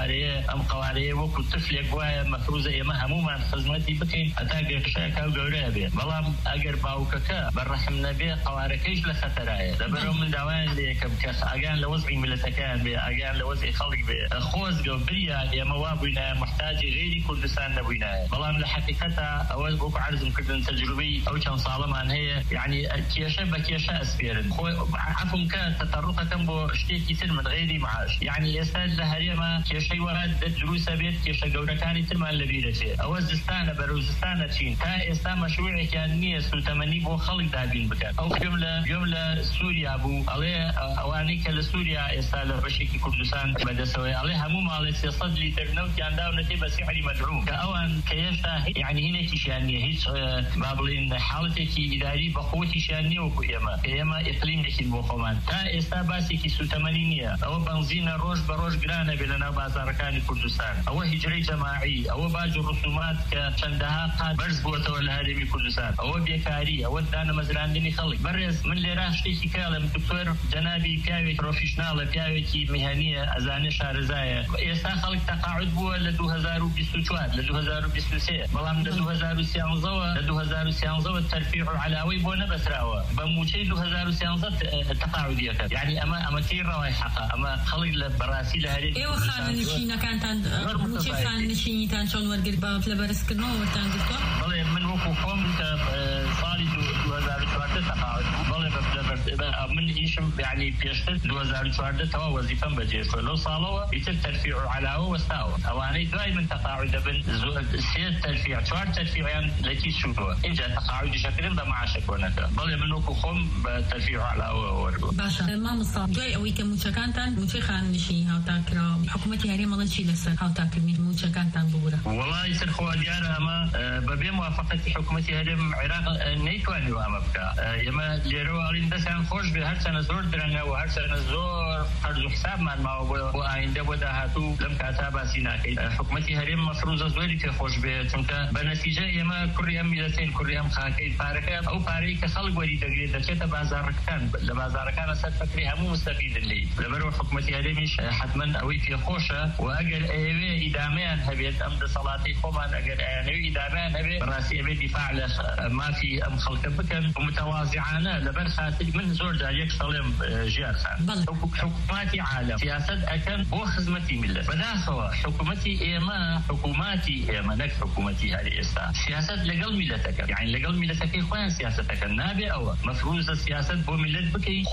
ئەم قەوارەیە وەکو تفلێک وایە مەفروزە ئێمە هەمومان خزمەتی بکەین هەتا گەشتەکە و گەورەیە بێ بەڵام ئەگەر باوکەکە بەڕەحم نەبێ قەوارەکەیش لە خەتەرایە لەبەرەوە من داوایان لێ یەکەم کە ئەگەن لە وەزعی میلەتەکەیان بێ ئەگەن لە وەزعی خەڵک بێ خۆزگە و بریان ئێمە وا بووینایە محتاجی غێری کوردستان نەبووینایە بەڵام لە حەقیقەتە ئەوە وەکو عەرزم کردن تەجروبەی ئەو چەند ساڵەمان هەیە یعنی کێشە بە کێشە ئەسپێرن خۆی عەفوم کە تەتەڕوقەکەم بۆ شتێکی تر من غێری معاش یعنی ئێستا لە هەرێمە کێشەی وەها دروستە بێت کێشە گەورەکانی ترمان لەبیرەچێ ئەوە زستانە بەرەو زستانە چین تا ئێستا مەشروعێکیان نییە سوتەمەنی بۆ خەڵک دابین بکەن ئەو گوێم لە سووریا بوو ئەڵێ ئەوانەی کە لە سووریا ئێستا لە بەشێکی کوردستان بەدەسەوەی ئەڵێ هەموو ماڵێ 300 لیتر نەوتیان داونەتێ بە سیحری مەدعوم کە ئەوان کە هێشتا یعنی هینێکیشیان نییە هیچ با بڵێن حاڵەتێکی ئیداری بەقووەتیشیان نییە وەکو ئێمە ئیقلیمێکین بۆ خۆمان تا ئێستا باسێکی سوتەمەنی نییە ئەوە بنزینە ڕۆژ بە ڕۆژ گرانە بێ لەناو بازاڕەکانی کوردستان ئەوە هیجرەی جەماعی ئەوە باج و ڕسومات کە چەندەها قات بەرز بووەتەوە لە هەرێمی کوردستان ئەوە بێکاری ئەوە دانەمەزراندنی خەڵک بەڕێز من لێرە شتێکی کاڵم دکتۆر جەنابی پیاوێک پرۆفیشناڵە پیاوێکی میهەنیە ئەزانێ شارەزایە ئێستا خەڵک تەقاعد بووە لە 2024 لە 2023 بەڵام لە 2013ەوە تەرفیع عەلاوەی بۆ نەبەسراوە بە موچەی 2013 تەقاعدیەکە یعنی ئەمە تێی ڕەوای حەقە ئەمە خەڵک لە بەڕاستی لە هەرێمی ئێوە خانەنشینەکانتان موچەی خانەنشینیتان چۆن وەرگرت بابەت لە بەرزکردنەوە وەرتان گرتووە؟ بەڵێ من وەکو خۆم کە ساڵی 2014 تەقاعد بوو بەڵێ من هیچم یعنی پیشتر 2014 توا وظیفم بجێ لەو ساڵەوە ئیتر تەرفیع و علاوە وەستاوە ئەوانەی دوای من تەقاعد دەبن سێ تەرفیع 4 تەرفیعیان لەکی سوودەوە اینجا تەقاعدیشەکردن بە معاشە کۆنەکە بەڵێ من وەکو خۆم بە تەرفیع و علاوە وەرگۆ. باشە مامۆستا دوای ئەوەی کە موچەکانتان موچەی خاننشینی هاوتاکراوە حکوومەتی هەرێمەڵە چی لەسەر هاوتاکردنی موچەکانتان ببورە؟ وەڵای سەر خۆ دیارە ئەمە بەبێ موافقەتی حکوومەتی هەرێم عێراق نەیتوانیوە ئەمە بکە. ئێمە لێرەوە ئەڵین دەستیان خۆش بێ هەرچەنە زۆر درەنگە و هەرچەنە زۆر هەرزوو حسابمان ماوە بۆ ئایندە بۆ داهاتوو لەم کاتا باسی ناکەین. حکوومەتی هەرێم مەفروزە زۆری پێخۆش بێ چونکە بە نەتیجە ئێمە کوڕی ئەم میلەتین کوڕی ئەم خاکەی پارەکە ئەو پارەی کە خەڵک وەری دەگرێت دەچێتە بازاڕەکان لە بازاڕەکانە سەر فەکری هەموو مستەفیدن لێی. لەبەرەوە حکوومەتی هەرێمیش حتمما ئەوەی پێخۆشە و ئەگەر ئەوێ ئیدامەیان هەبێت ئەم دەسەڵاتی خۆمان ئەگەر ئەیانەوێ ئیدامەیان هەبێت بەڕاستی ئەبێ دیفاع لە مافی ئەم خەڵکە بکەن و متواضعانە لەبەر خاتر من زۆر جار یەک سەڵێم ژیار خان حکوومەتی عالم سیاست ئەکەن بۆ خزمەتی میلەت بەداخەوە حکوومەتی ئێمە نەک حکوومەتی هەری ئێستا سیاست لەگەڵ میلەتەکە یعنی لەگەڵ میلەتەکەی خۆیان سیاستەکەن نابێ ئەوە مەفروزە سیاست بۆ میلەت بکەی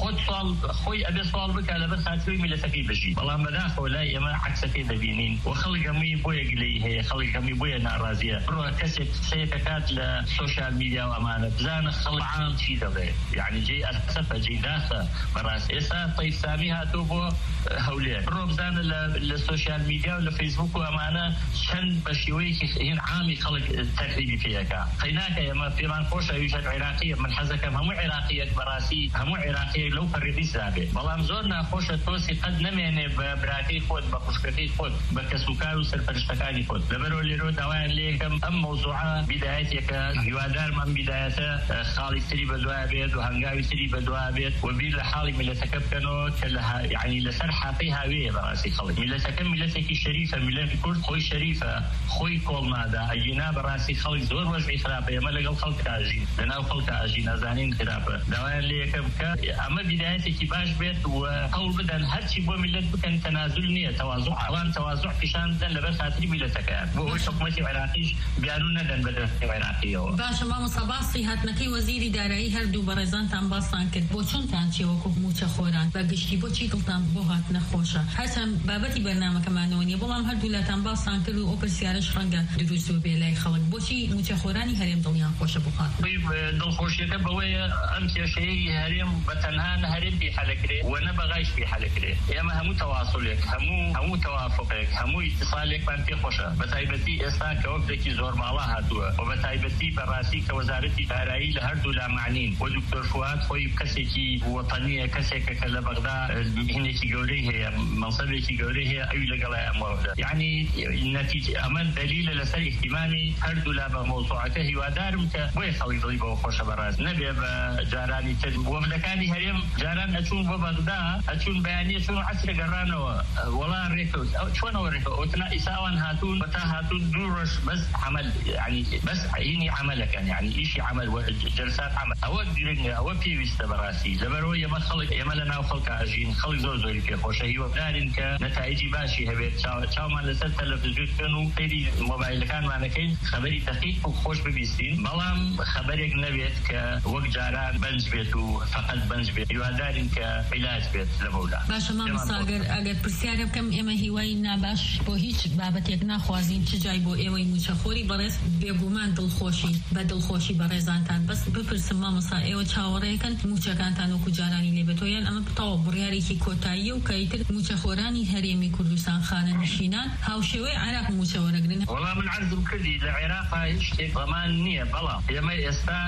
خۆی ئەبێ سوال بکە لەبەر خاتری میلەتەکەی بژی بەڵام بەداخەوە لای ئێمە عکسەکەی دەبینین و خەڵک هەمووی بۆیە گلەی هەیە خەڵک هەمووی بۆیە ناڕازیە بڕۆ کەسێک قسەیەکە کات لە سۆشیال میدیا و ئەمانە بزانە خەڵک عام چی دەڵێ یعنی جێی ئەسەفە جێی داخە بەڕاست ئێستا تەیف سامی هاتوو بۆ هەولێر بڕۆ بزانە لە سۆشیال میدیا و لە فەیسبوک و ئەمانە چەند بە شێوەیەکی هین عامی خەڵک تەقریبی پێیەکە قەیناکە ئێمە پێمان خۆشە ویژەت عێراقیە من حەزەکەم هەموو عێراقیەک بەڕاستی هەموو عێراقیەک لەو پەرڕێدی زابێ بەڵام زۆر ناخۆشە تۆسی قەت نەمێنێ بە براکەی خۆت بە خوشکەکەی خۆت بە کەسوکار و سەرپەرشتەکانی خۆت لەبەرەوە لێرۆ داوایان لێ یەکەم ئەم مەوزوعە بیدایەتێکە هیوادارمان بیدایەتە خاڵی تری بەدوای بێت و هەنگاوی تری بەدوای بێت و بیر لە حاڵی میلەتەکە بکەنەوە کە یعنی لەسەر حاقی هاوێیە بەڕاستی خەڵک میلەتەکە میلەتێکی شەریفە میلەتی کورد خۆی شەریفە خۆی کۆڵمادا ئەگینا بەڕاستی خەڵک زۆر وەژنی خراپە ئێمە لەگەڵ خەڵک ئاژین لەناو خەڵک ئاژین نازانین خراپە داوایان لێ یەکەم کە ئەمە بیدایەتێکی باش بێت و هەوڵ بدەن هەرچی بۆ میلەت بکەن تەنازل نییە تەواضع ئەوان تەواضع پیشان بدەن لەبەر خاتری میلەتەکەیان بۆ ئەوەی حکوومەتی عێراقیش بیانوو نەدەن بە دەستی عێراقیەوە. باشە مامۆستا باسی هاتنەکەی وەزیری دارایی هەردوو بەڕێزانتان باسان کرد بۆ چۆنتان چێ وەکو موچە خۆران بە گشتی بۆچی دڵتان بۆ هاتنە خۆشە هەرچەند بابەتی بەرنامەکەمانەوە نیە بەڵام هەردوو لاتان باسان کرد و ئەو پرسیارەش ڕەنگە دروست بێ لای خەڵک بۆچی موچە خۆرانی هەرێم دڵیان خۆشە بۆ هاتن دڵخۆشیەکە بەوەیە ئەم کێشەیەی هەرێم بە تەنها هەرێم پێ حەلەکرێ و نە بەغایش پێ حەلەکرێ ئێمە هەموو تەواصولێک هەموو تەوافقێک هەموو ئیتصالێکمان پێ خۆشە بە تایبەتی ئێستا کە وەفدێکی زۆر ماڵا هاتووە و بە تایبەتی بەڕاستی کە وەزارەتی دارایی لە هەردوو لامعنین و دکتۆر فواد خۆی کەسێکی وەتەنیە کەسێکە کە لە بەغدا هینێکی گەورەی هەیە منسەبێکی گەورەی هەیە ئەوی لەگەڵای ئەمەوەدا یعنی نەتیجە ئەمە دلیلە لەسەر احتیمامی هەردوو لا بە مەوزوعەکە هیوادارم کە بۆیە خەڵک دڵی بەوە خۆشە بەڕاست نەبێ بە جارانی تر وەفدەکانی هەرێم جاران ئەچوون بۆ بەغدا ئەچوون بەیانیە چوون عەسرە گەڕانەوە وەڵا ڕێکەوت چۆنەوە ڕێکەوت ئەوتنا ئیساوان هاتوون بەتا هاتوون دوو ڕۆژ بەس عمل يعني بس هيني عملك يعني إشي عمل جلسات عمل أو درنيا أو بيويست براسي لبرو يما خلق يما لنا وخلق عجين خلق زوزوري في خوشه هي وبنارن كنتائج باشي هبت شاو ما لسه تلفزيون كانوا تيجي موبايل كان معنا كين خبري دقيق وخوش ببيستين بلام خبرك نبيت كوقت جاران بنج بيتو فقط بنج بيت يوادارن كعلاج بيت لبولا باش ما مصاغر أجر برسيارة كم إما هواي نباش بوهيج بابتك ناخوازين تجاي بو إيوي مشخوري برس بێگومان دڵخۆشی بە دڵخۆشی بە ڕێزانتان بەس بپرسم مامۆستا ئێوە چاوەڕێکن موچەکانتان وەکو جارانی لێبێتۆیان ئەمە بتەوە بڕیارێکی کۆتاییە و کەیتر موچەخۆرانی هەرێمی کوردستان خانە نشینان هاوشێوەی عێراق موچە وەرەگرن وەڵام من عەرزم کردی لە عێراقا هیچ شتێک ڕەمان نییە بەڵام ئێمە ئێستا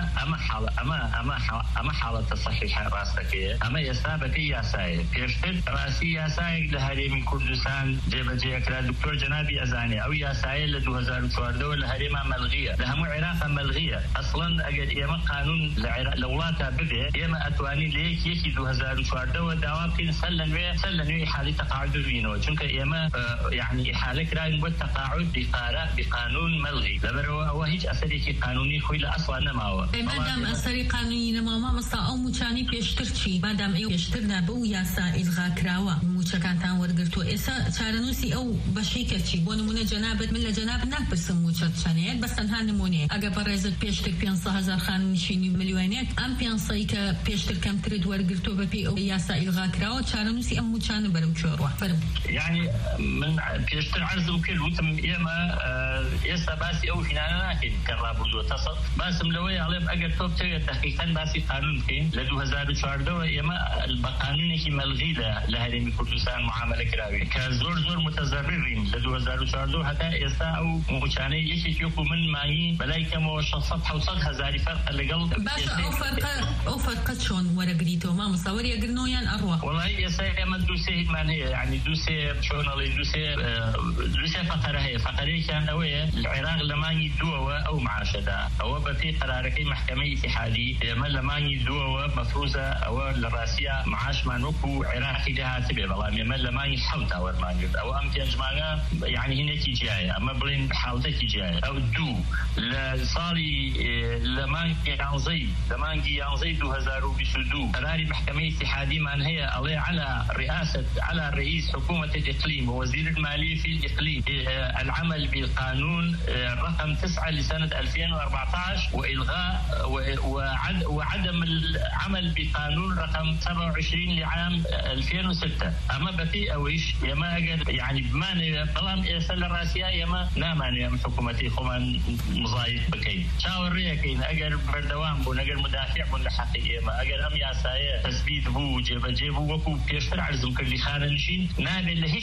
ئەمە حاڵەتە سەحیحە ڕاستەکەیە ئەمە ئێستا بەپێی یاسایە پێشتر ڕاستی یاسایەک لە هەرێمی کوردستان جێبەجێکرا دکتۆر جەنابی ئەزانێ ئەو یاسایە لە 2014 لە هەرێما مەلغیە لە هەموو عێراق مەلغیە ئەسڵەن ئەگەر ئێمە قانون لە وڵاتە ببێ ئێمە ئەتوانین لە یەکی 2014 داوا بکەین سەر لە نوێی حالی تەقاعد ببینەوە چونکە ئێمە یعنی ئیحالە کراین بۆ تەقاعد بقانون مەلغی لەبەرەوە ئەوە هیچ ئەسەرێکی قانونی خۆی لە ئەسڵا نەماوە مادام ئەسەری قانونی نەماوە مامۆستا ئەو موچانی پێشتر چی مادام ئێوە پێشتر نەبوو و یاسا ئیلغا کراوە موچەکانتان وەرگرتووە ئێستا چارەنووسی ئەو بەشەیکە چی بۆ نمونە جەنابەت من لە جەناب ناپرسم موچەت چەنەیە بەس تەنها نمونەیە ئەگە بەڕێزت پێشتر 500,000 خانە نشینی ملیۆنێک ئەم 500 ئەوەی کە پێشتر کەمترت وەرگرتۆ بەپێی ئەو یاسا ئیلغاکراوە چارەنووسی ئەم موچانە بەرەو چۆڕوە فەرموو. يعني من پێشتر عرضم کرد وتم ئێمە ئێستا باسی ئەو ژنانە ناکەین کە ڕابردووە تەسەڵ باسم لەوەی ئەڵێم ئەگەر تۆ بتەوێت دەقیقەن باسی قانون بکەین لە 2014ەوە ئێمە بە قانونێکی مەلغی لە هەرێمی کوردستان معاملە کراوی کە زۆر متەزەررین لە 2014 هەتا ئێستا ئەو موچانەی یەکێکی وەکو من مانگی بەلای کەمەوە 600 هەزاری فەرقە لەگەڵ ئەو فەرقە چۆن وەرەگریتەوە مامۆستا وەرەگرنەوە یان ئەڕوا؟ وەڵای ئێستا ئێمە دووسێ هیچمان هەیە یعنی دووسێ چۆنەڵی دووسێ فەقەرە هەیە فەقەرەیەکیان ئەوەیە لە عێراق لە مانگی دووەوە ئەو معاشەدا ئەوە بەپێی قەرارەکەی محکەمەی ئیتیحادی ئێمە لە مانگی دووەوە مەفروزە ئەوە لە ڕاستیە معاشمان وەکو عێراقی داهاتە بێ بەڵام ئێمە لە مانگی حەوتا وەرمانگرت ئەوە ئەم پێنجمانە یعنی هینێکی جیایە ئەمە بڵێن حاڵتێکی جیایە ئەو دوو لە ساڵی لە مانگی 2022 قراری محكمة اتحادي من هي على رئيس حكومة الإقليم ووزير المالية في الإقليم العمل بالقانون رقم 9 لسنة 2014 وإلغاء وعدم العمل بقانون رقم 27 لعام 2006 أما بقي أويش يما أجد يعني بمعنى بلام إرسال الرئاسية يما ناماني حكومتي خمان مضايق بكي شاور ريكين أجر بردوام بون أجر مدافع بون لحقيقي ما أجر أم ياسايا تثبيت بو جيبو وكو بيشتر عرضم كل خانة نشين نابل لهيش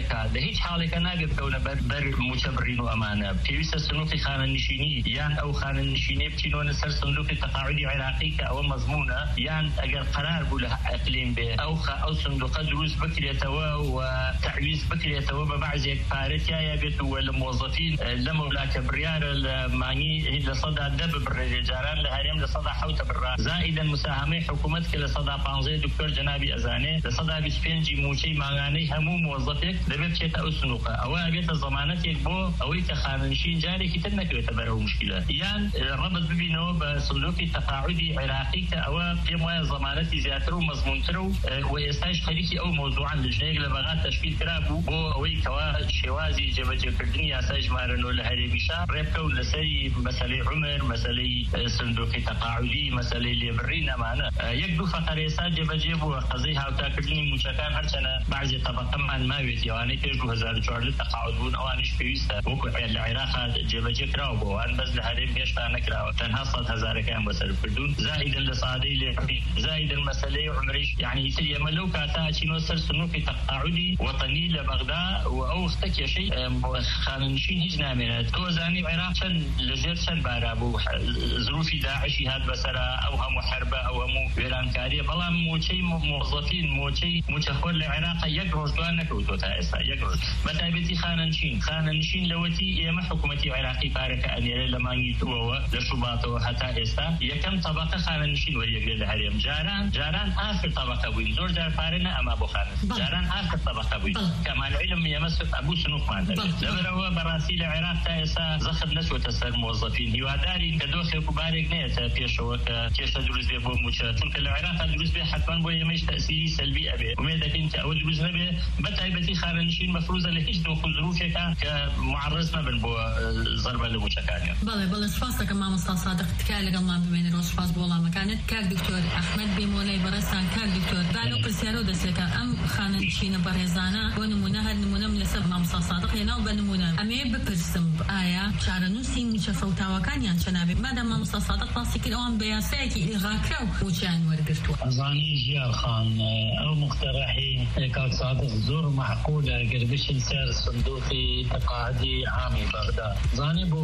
حالك نابل كونا بر متبرين وأمانة بيوسا سنوكي خانة نشيني يان أو خانة نشيني بتنون سر صندوق التقاعدي عراقي أو مضمونة يان أجر قرار بوله أقليم به أو صندوق دروس بكريتوا وتعويز بكريتوا ببعض بارتيا يبيت والموظفين لما ولا كبريار المعني لصدى دب بالرجالان لهريم لصدى حوت بالرا زائدا مساهمة حكومتك لصدى بانزي دكتور جنابي أزاني لصدى بسفنجي موشي ماغاني همو موظفك دببشيت أو صندوق أو أبيت ضمانتك بو أو يتخاننشين جاري كتنك يتبره مشكلة يان ربط ببينو بصندوق التقاعدي عراقي أو قيمة ضمانتي زياترو مضمونترو ويستاج خليكي أو موضوعا لجنيق لبغات تشكيل كرابو بو أوي كوا شوازي جبجة كردنيا ساج مارنو لهري بشار ريبكو لسي مسألة عمر مسألة صندوق التقاعدي مسألة ليبرين أمانة يكدو فقري ساج جبجة بو قضيها وتاكردني مشاكان هرشنا بعض طبقا عن ما بيتي واني كيجو هزار جوار تقاعد بون أوانيش بيوستا وكو العراق جبجة كراو بو وان بز لهري بيشتا نكراو تنها 100,000 كان بسر كردون زائدا لصادي زائدا مسألة عمريش يعني يصير يملو كاتا تشينو سر صندوق التقاعدي وطني لبغداد أو اختك يا شيء خاننشين هيج نامينات توزاني العراق شن لجير شن بارابو ظروفي داعشي هاد بسرا أو هم حربة أو هم ويرانكارية بلا موشي موظفين موشي متخول العراق يجرز لانك وتوتا إسا يجرز متى بيتي خاننشين لوتي يما حكومتي عراقي بارك أن يلي لما يتوه لشباطه حتى إسا يكم طبقة خاننشين وليقل الهريم جاران آخر طبقة بوين زور جار فارنا أما بخان جاران آخر طبقة بوين كمان علم يمسك أبو سنوك ماذا لبروا براسيل العراق تايسا زخد نسوة السر موظفين هواداري كدوخي كبارك نيتا بيشوك كيشا دروز بي بو موشا تلك العراق دروز بي حتما بو يميش تأثيري سلبي أبي وميدك انت أول دروز نبي بتعيبتي خارنشين مفروضة لهيش دوخو ظروفك كمعرضنا بن بو ضربة لموشا كانيا بله سفاسك ما مصطفى صادق تكالي قلمان بمين روز سفاس بولا مكانت كاك دكتور أحمد بمولاي برستان كاك دكتور بالو برسيارو دسيكا أم خاننشين برهزانا ونمونا هالنمونا من لسب ما مصطفى صادق يناو بنمونا أمي بپرسم آيا چارنووسی موچە فەوتاوەکانیان چەنابێ مادام مامۆستا سادق باسی کرد ئەوان بەیاسایەکی ئیلغاکرا و موچیان وەرگرتووە ئەزانی ژیار خان ئەو مقتەرەحی کاک سادق زۆر معقولە ئەگەر بچین سەر صندوقی تقاعدی عامی بەغدا زانێ بۆ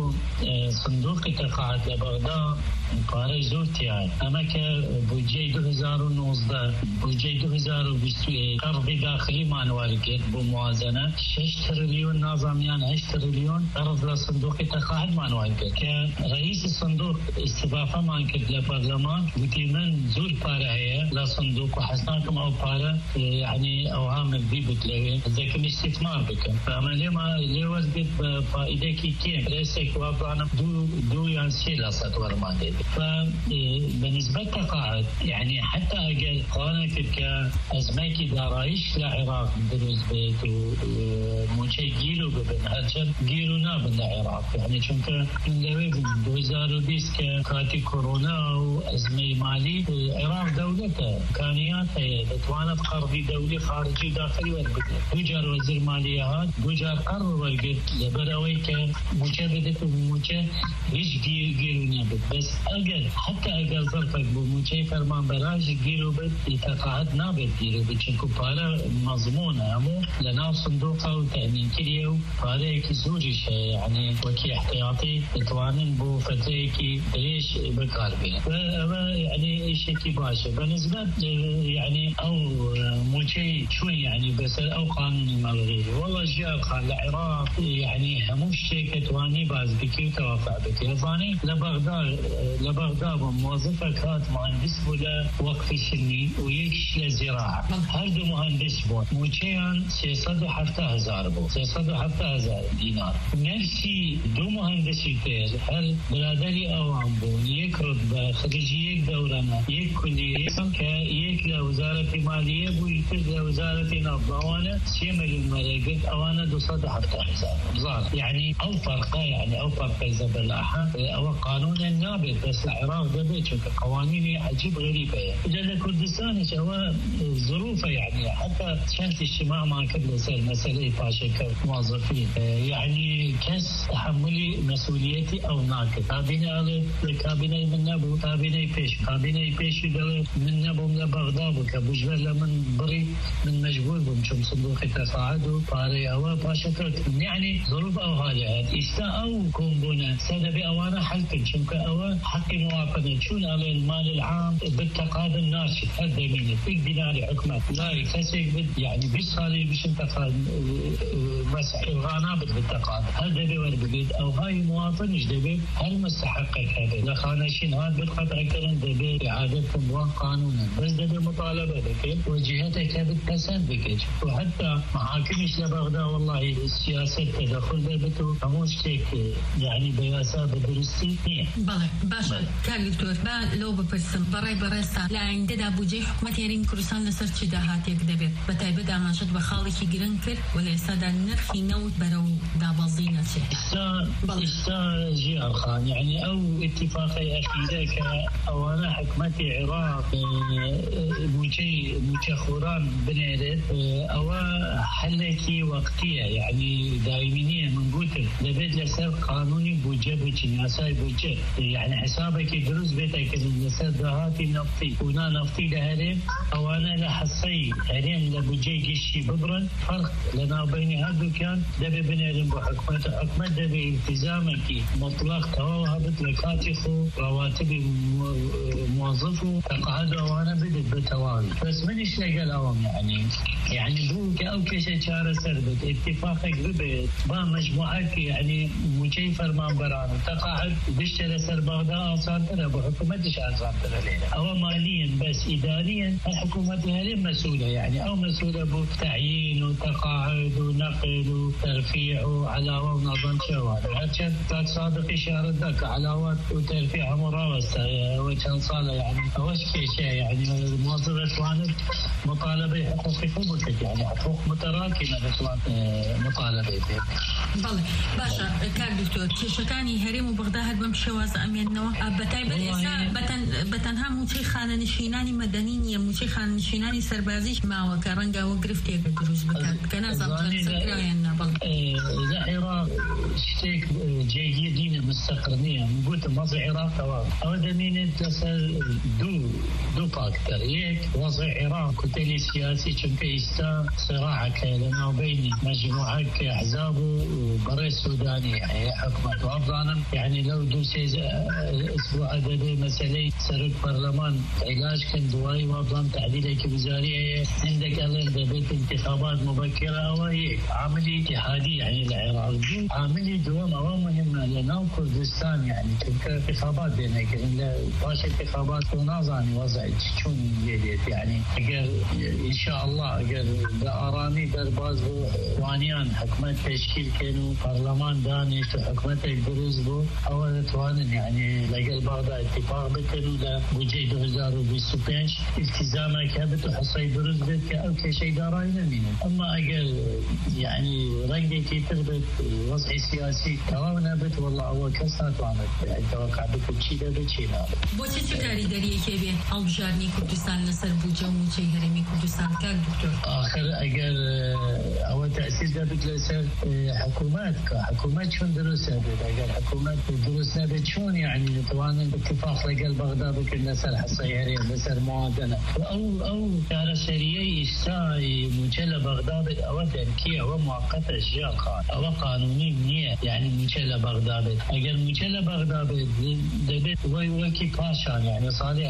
صندوقی تقاعد لە بەغدا پارەی زۆر تیایە ئەمە کە بودجەی 2019 بودجەی 2021 قەرضی داخلیمان وەرگرت بۆ موازنە 6 تریلیۆن نازانیان 8 تریلیۆن قەرض لە صندوقی تقاعدمان وەرگرت کە رئیس صندوق استضافەمان کرد لە پەرلەمان گوتی من زۆر پارە هەیە لە صندوق و حەزناکەم ئەو پارە یعنی ئەوها مردی بوت لەوێ دەکەم استثمار بکەم ئەمە لێوەرگرت بە فائیدەیەکی کێم رئیسێک وابزانم 2 یان 3% وەرمان دێت بەنسبەت بنسبة تقاعد يعني حتى أقل قانك كأزميكي دارايش لعراق دروز بيت وموشي جيلو ببن هرشن جيلو نابن لعراق يعني چونك من لويبن 2020 كاتي كورونا وأزمي مالي العراق دولته إمكانياتها تتوانا بقرضي دولي خارجي داخلي والبدل بجار وزير ماليات بجار قرر والقد لبرويك مجابدة وموشي ليش جيلو نابد بس أقل حتى أقل ظرفك بموشي فرمان براج جيلو بد يتقاعد نابد جيلو بد شنكو بارا مضمونة همو لنا صندوقه وتأمين كليو بارا يكي زوجي شيء يعني وكي احتياطي تتوانن بو فتريكي ليش بقاربين يعني شيء باشا بالنسبة يعني أو موشي شوي يعني بس أو قانوني ما غيري والله جاء قال العراق يعني هموش شيء كتواني باز بكي وتوافع بكي ثاني لبغداد موظفة كانت مهندس ولا وقف الشني ويكش لزراعة هردو مهندس بون موشيان 670,000 بو 670,000 دينار نفسي دو مهندسي تير هل برادري أوام بون يكرد بخريجي يك دورنا يك كلية يك لوزارة مالية بو يكرد لوزارة نفط أوانا 6 مليون مرقد أوانا 270,000 يعني أو فرقة يعني أو فرقة إذا بلاحة أو قانون النابت بس العراق دبيت شوك قوانين عجيب غريبة إذا كردستان هو ظروفه يعني حتى شانت اجتماع مع كبل مسألة باشا موظفين يعني كس تحملي مسؤوليتي أو ناكد كابينة من نبو كابينة بيش من نبو من بغداد كبجبر لمن بري من مجبور بمشم صندوق تقاعد باري أو باشا يعني ظروف أو هذه إستا أو كومبونا سبب أوانا حلقن شنك أو حق موافقة شون على المال العام بالتقاعد الناشط هذا مين دينار حكمة لا يكسك يعني بيصالي بيش انتقاد غانابت بالتقاعد هذا بيور بقيد أو هاي موافق مش دبي هل مستحقك هذا لخانشين هذا بالقطع كلام دبي إعادة تنظيم قانونا بس دبي مطالبة بك وجهتك بالتسند بك وحتى محاكمش لبغداد والله السياسة تدخل دبته هموش تيك يعني بياسة بدرستي بله باشا كان دكتور با لو بپرسم برای سال لعنده دا بودجه حکومت یارین کردستان لسر چی دهات یک دبیر بتای بدا ماشد بخالی کی گرن کر ولی ساده نرخی نوت برو دابازینه چه استا جيار خان يعني او اتفاقي اخيره كاوانا حكمه العراق موجي خوران بنيرت او حلكي وقتيه يعني دائمينيه من قلت لبيت لسر قانوني بوجه بجناساي بوجه يعني حسابك دروز بيتك لسر دهاتي نفطي ونا نفطي لهرم اوانا لحصي هرم لبوجه قشي ببرن فرق لنا بين هذا كان دبي بنيرم بحكمه حكمه دبي التزامك مطلق توهبت لكاتخو رواتب موظفه تقاعد وانا بدت بالتوالي بس من ايش لقى الأوام يعني بوك او كشي شارة سربت اتفاقك ببيت با مجموعك يعني مجي فرمان بران تقاعد بيشتري سر بغداد صادرة بحكومتش صادرة لنا او ماليا بس اداريا الحكومة هذه مسؤولة يعني او مسؤولة بتعيين وتقاعد ونقل وترفيع وعلاوة ونظام شوال هرشان صادق إشارة ذاك علاوات وترفيع مراوسة وكان صالة يعني أوش شيء يعني موظفة وانت مطالبة حقوق حقوقك يعني حقوق متراكمة مطالبة بله باشا كان دكتور تشكاني هرم وبغداد بمشواز أمين نوا بتاي بالإساء بتنها موشي خانة نشيناني مدنية موشي خانة نشيناني سربازيش ما وكرنجا وقرفتي بدروس كان زمجان سكراينا بله العراق شتيك جيدين مستقرنية قلت مصر العراق تواب أو دمين تسأل دو فاكتور هيك وضع العراق كتلي سياسي چونك استا صراعك لنا وبيني مجموعة أحزاب وبري السوداني يعني حكمة وأفضانا يعني لو دو سيز أسبوع أدبي مسألة سرق برلمان علاج كان دوائي وأفضان تعديلك وزارية عندك أدبيت انتخابات مبكرة أو هيك عملي اتحادي يعني العراق عملي دوام أو مهمة لنا وكردستان يعني كانت انتخابات بينك باش انتخابات ونظامي وضع شون يديت يعني أجر إن شاء الله أجر بأرامي درباز وانيان حكومة تشكيل كانوا برلمان دانش وحكومة البروز بو أول توانن يعني لقى بغداد اتفاق بكنوا لبوجي 2025 التزامه كابت وحصي بروز بك أو كشيء دارين منه أما أجر يعني رنجي تربط وضع سياسي كمان بت والله أول كسات وعمل يعني توقع بكل شيء ده بتشيل بوچه چکاری داری که به هەڵبژارنی کوردستان لەسەر بودجە و موچەی هەرێمی کوردستان کار دکتۆر آخر ئەگەر ئەوە تأثیر دەبێت لەسەر حکوومەت کە حکوومەت چۆن دروست نەبێت ئەگەر حکوومەت دروست نەبێت چۆن يعني دەتوانن اتفاق لەگەڵ بەغدا بکەن لەسەر حەسەی هەرێم لەسەر موادنە ئەو چارەسەریەی ئێستای موچە لە بەغدا بێت ئەوە دەرکی ئەوە موقتە ژیان خان ئەوە قانونی نییە يعني موچە لە بەغدا بێت ئەگەر موچە لە بەغدا بێت دەبێت وەکی پاشان يعني صالح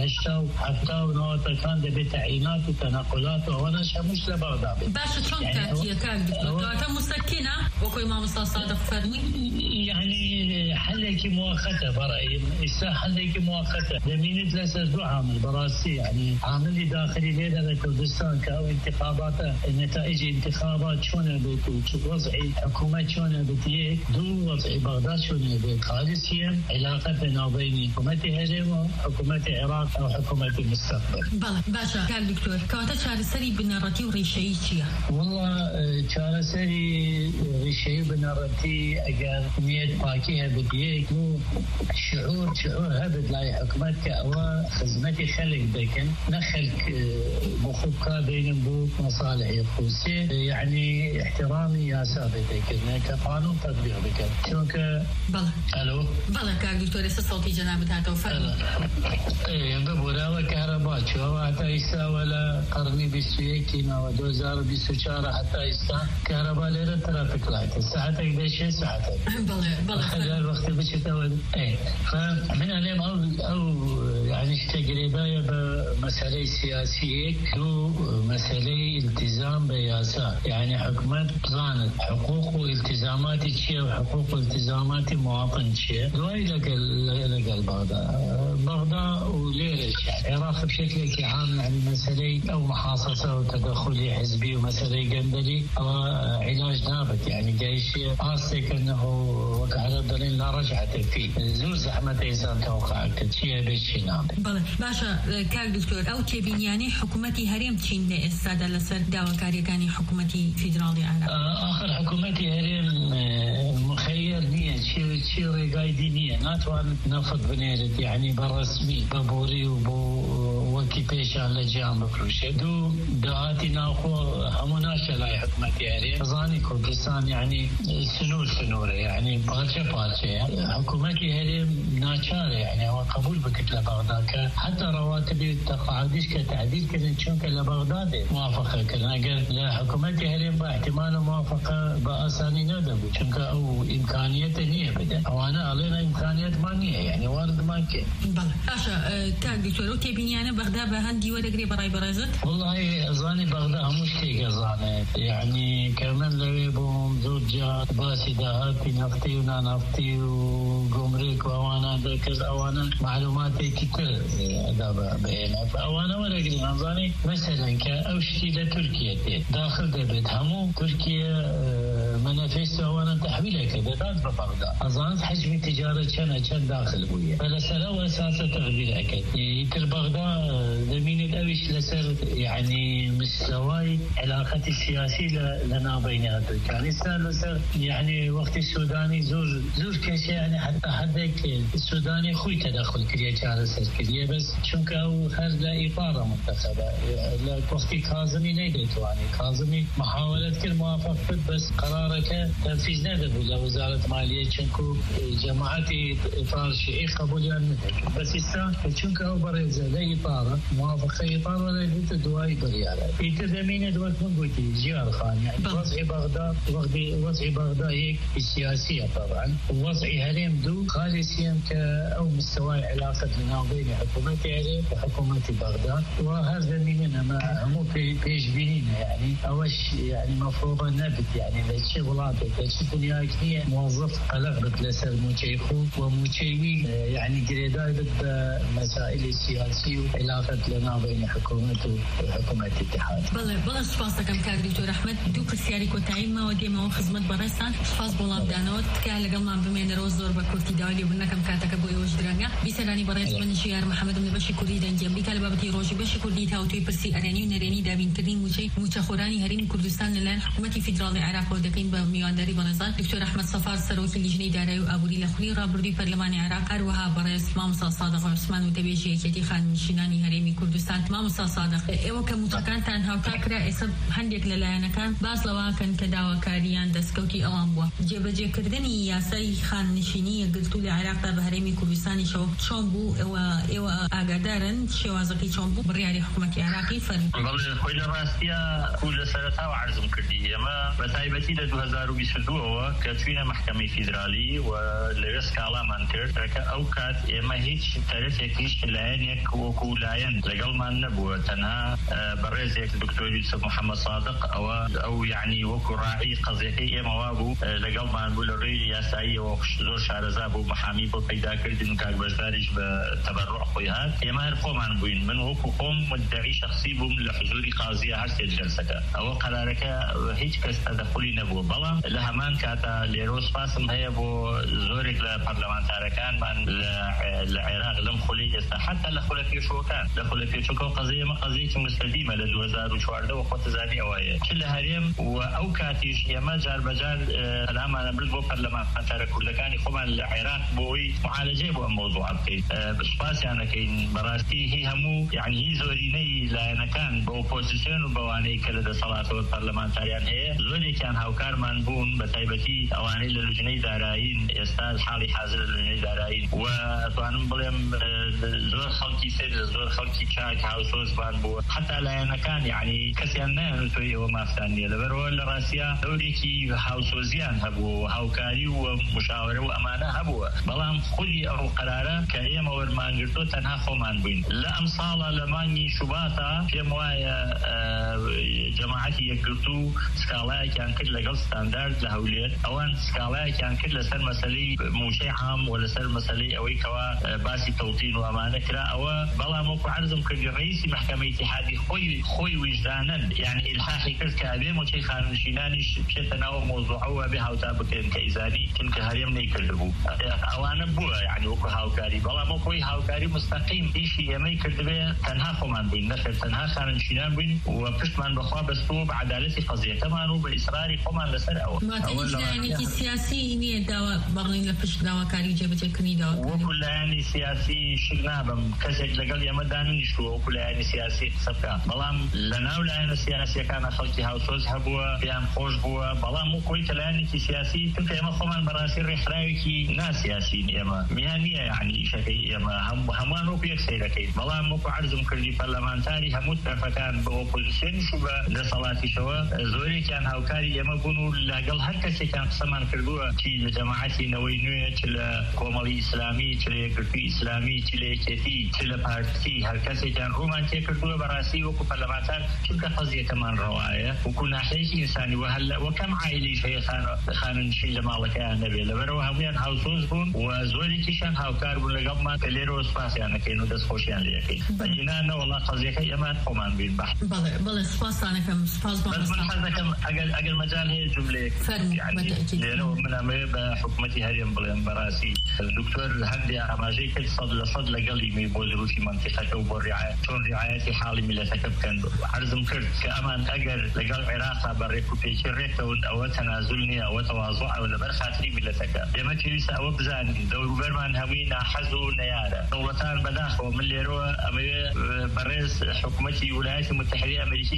70 كان دەبێت تعيينات وتنقلات وأنا شموش لبغداد باشا شلون كاتية كان دكتور مسكنة وكل ما مصطفى صادق فرمي يعني حلقة مؤقتة برأيي حلقة مؤقتة لمينت لسر دو عامل براسي يعني عامل داخلي ليلة كردستان كأو انتخابات نتائج انتخابات شون بيت وضعي حكومة شون بيت دو وضعي بغداد شون بيت خالصيا علاقة بين وبين حكومة هرم وحكومة العراق أو حكومة المستقبل. باشا كان دكتور كانت چارەسەری بنەڕەتی و ڕێشەیی چییە؟ والله چارەسەری ڕێشەیی بنەڕەتی ئەگەر نیەت پاکی هەبێت یەک و شعور هەبێت لای حکومەت کە ئەوە خزمەتی خەڵک دەکەن نە خەڵک بخوبکە بینن بۆ مەصالحی خۆسی يعني احترامی یاسا بێتەکردن کە قانون تطبیق بکەن چونکە ئەلۆ بەڵێ کاک دکتۆر ئێستا سەڵتی جەنابەت هاتەوە فەرموو ببوراوە کارەبا چوەوە هەتا ئێستا وەلا قرنی 21 و 2024 حتى إستا كهرباء ليرة ترافيك لايت ساعتك ده شيء ساعتك بلا الوقت بشت أول فمن عليهم أو يعني تجربة بمسألة سياسية دو مسألة التزام بياسات يعني حكومات بلانت حقوق والتزامات شيء وحقوق والتزامات مواطن شيء دواي لقل بغداد وليرش يعني العراق بشكل عام يعني مسألة أو محاصصة وتدخلي حزبي ومسألة جندلي وعلاج نابت يعني جيش قاصك أنه وكهذا الدليل لا رجعت فيه زور زحمة إنسان توقعت شيء بشيء نابت. باشا كاك دكتور أو تبينياني حكومتي هرم تشين لإستادة لسر داوى كاريكاني حكومتي فيدرالي عراق. آخر حكومتي هرم مخير نية شيء رقايدي نية ناتوان نفض بنيرت يعني بالرسمي ببوري وكي بيشان لجيان بفروشة دو دعاتي ناخو هموناشا لاي حكومتي هرم ظاني كردستان يعني سنورة يعني بارشة يعني حكومتي هرم ناچاره يعني هو قبول بكتلة بغداد حتى رواتب التقاعدش كتعديل كذا شونك لبغداد موافقة كذا قال لا حكومتي هرم باحتمال موافقة بأساني ندب شونك أو إمكانية نية بدأ وانا علينا إمكانيات ما نية يعني وارد ما كي أشا كان دكتور تبيني أنا بغداد بهندي ولا قريب براي برازت والله ظاني بغداد مش كي ظاني يعني كمان لويبهم زوجة باسي دهاتي نفتي ونا نفتي وقمريك وانا ذكر اوانا معلوماتي كتير ادابا بينا فاوانا ولا قريب ظاني مثلا كاوشتي لتركيا داخل دبت همو تركيا منافسه وانا تحويلها كذا داد ببغداد اظن حجم التجاره كان داخل بويا فلا سلو اساسا تغذير اكيد يتر بغداد لمين الأويش لسر يعني مستوى علاقتي السياسية لنا بيناتنا كان لسر يعني وقت السوداني زور كشي يعني حتى حدك السوداني خوي تدخل كريه جارسر كريه بس چونك او هر لا إطارة منتخبة وقت كاظمي نيدتواني كاظمي محاولة كل موافقة بس قرارك تنفيذ ندبو لوزارة مالية چونكو جماعتي إطار شيء قبول يعني بس إستا چونك او بريزة لا إطارة موافقة سپار ولا جت دواي بريالة في تزمينه دوت مقوتي زيار خان يعني وضع بغداد هيك السياسية طبعا ووضع هرم دو خالصيا أو مستوى علاقة بين بين حكومة هرم وحكومة بغداد وهذا مننا ما هم بيش بيننا يعني أوش يعني مفروض نبت يعني لشي ولاده لشي دنيا كنية موظف قلق لسر موشيخو وموشيوي يعني قريداي بالمسائل السياسية وعلاقة لنا بين حكومة وحكومة الاتحاد. بله سپاسا کم کار دکتر احمد دو پرسیاری کوتایم ما ودی ما خدمت بررسان سپاس بولام دانوت که لقل ما بمن روز دور بکورتی داولی بنا کم کاتک بوی وش درنگا بیسرانی بررس من شیار محمد بن بشی کوری دنجی امریکا لبابتی روزی بشی کوردی تاوتوی پرسی ارانی و نرانی دابین ترین موچه خورانی هریم کردستان لان حکومة فدرال العراق ودقين بميوانداري برزان دكتور احمد صفار سروكي لجنة داري وابوري لخلي رابردي برلمان العراق اروها برز ماموسا صادق عثمان وتبيجي كدي خان شيناني هريمي كردستان ماموسا صادق ايوا كمتكان تان هاوتاكرا اسب هنديك للانا كان باس لوا كان كداوا كاريان دسكوتي اوامبوا جبجي كردني ياسي خان نشيني قلتوا العراق بهريمي كردستان شون بو ايوا اغادرن شوازكي شون بو برياري حكومة العراقي فن والله خويل راستيا كل سنه وعرض كردي اما بتايبتي ل 2022 كتوينا محكمة فيدرالي ولرسك على منتر اوقات اما هيك تعرفك هيك لعينك وكولاين لقل ما نبوه تنها برزيك الدكتور يوسف محمد صادق او يعني وكو راعي قضيتي اما وابو لقل ما نقول الري ياسايي وزور شارزاب ومحامي بو بيدا كردن كاك بجداريش بتبرع خويهات اما هرقوم عن بوين من وكو قوم مدعي شخصي بو من لحضوري قاضية هرسي جلسك او قرارك هيك كستدخلي نبوه بلا لهمان كاتا ليروس فاسم هي بو زورك لبرلمانتاركان من العراق لم خلي حتى لخلي في شو كان لخلي في شو قضية ما قضية مستديمة ل 2014 وقت زاني أوعية كل هريم وأوكاتيش يما جار بجار الآن أنا برد بو برلمانتارك كل كان يقوم العراق بوي معالجة بو موضوع بكي بسباس يعني كين براستي هي همو يعني هي زوريني لأن كان بوبوزيشن وبواني كل صلاة والبرلمانتاريان هي زوري كان هاوكار منبون بتايبتي اواني للجنة داراين يستاذ حالي حاضر للجنة داراين وطبعا بلهم زور خلقي سيد زور خلقي شاك هاوسوس بانبو حتى لا كان يعني كسيانا نتوي وما فتاني لبرو الراسية دوريكي هاوسوزيان هبو هاوكاري ومشاورة وأمانة هبو بلهم خذي أو قرارة كأيما ورمانجرتو تنها خومان بين لا أمصالة لماني شباطة في موايا جماعتي يقلتو سكالاي كان كل لقل ستاندرد لهوليت اوان سكالاي كان كل سر مسألة موشي عام ولا سر مسألة اوي كوا باسي توطين وامانة كرا او بلا موكو عرضم كرد رئيسي محكمة اتحادي خوي وجدانا يعني الحاحي كرد كابي موشي خان شينانيش بشتناو موضوعه بها وتابكين كإزاني كنك هريم نيكردبو اوان بوا يعني وكو هاوكاري بلا موكو هاوكاري مستقيم ايشي يمي كردبه تنها خومان بين نفر تنها خان شينان بين وبشتمان بخوا بسطو بعدالتي قضية تمانو بإصراري خومان لسر او ما تنيش يعني سياسي نية دعوة بغلين لفش دعوة كاري جابت كني دعوة وكل يعني سياسي شغنابم كسك لقل يمدان نشتو وكل يعني سياسي سبقا بلام لناو لأنه سياسي كان خلقي هاوسوز هبوا بيان خوش بوا بلام وكويت لأنه سياسي تنك يما خومان براسي رحراوي كي ناس سياسيين يما مهنية يعني شكي يما همانو بيك سيدكي بلام وكو عرضم كردي برلمانتاري هموت فكان بأوبوزيسيون شبا لصلاتي شوا زوري كان هاوكاري يما بونو لقل هر کسی که قسمان کردوه که جماعتی نوینویه چه لکومالی اسلامی چه لگرفی اسلامی چه لکتی چه لپارتی هر کسی که رومان که کردوه براسی وکو پرلمانتار چون که قضیه کمان روایه وکو ناحیه انسانی وکم عائلی شیء خاننشین لمالک نبی لبرو همیان هاوسوز بون و زوری کشان هاوکار بون لقب ما تلیرو سپاس یعنی کنو دست خوشیان لیکی اینا نه والله قضیه که یمان قمان بین بحث بله سپاس آنکم سپاس بس من حذكم اقل مجال هي جمله يعني لأنه من أمريكا بحكومتي هريم بلين براسي الدكتور هندي عماجي كل صد لقلي ميبوزرو في منطقة وبالرعاية شون رعايتي حالي ملتكب كان عرضم كرد كأمان أجر لقل عراقة بريكو بيشي ريكتون أو تنازلني أو تواضع أو لبرخاتري ملتكب لما تريسا أو بزاني دور برمان همينا حزو نيارة دولتان بداخو من اللي روى برز حكومة الولايات المتحدة الأمريكية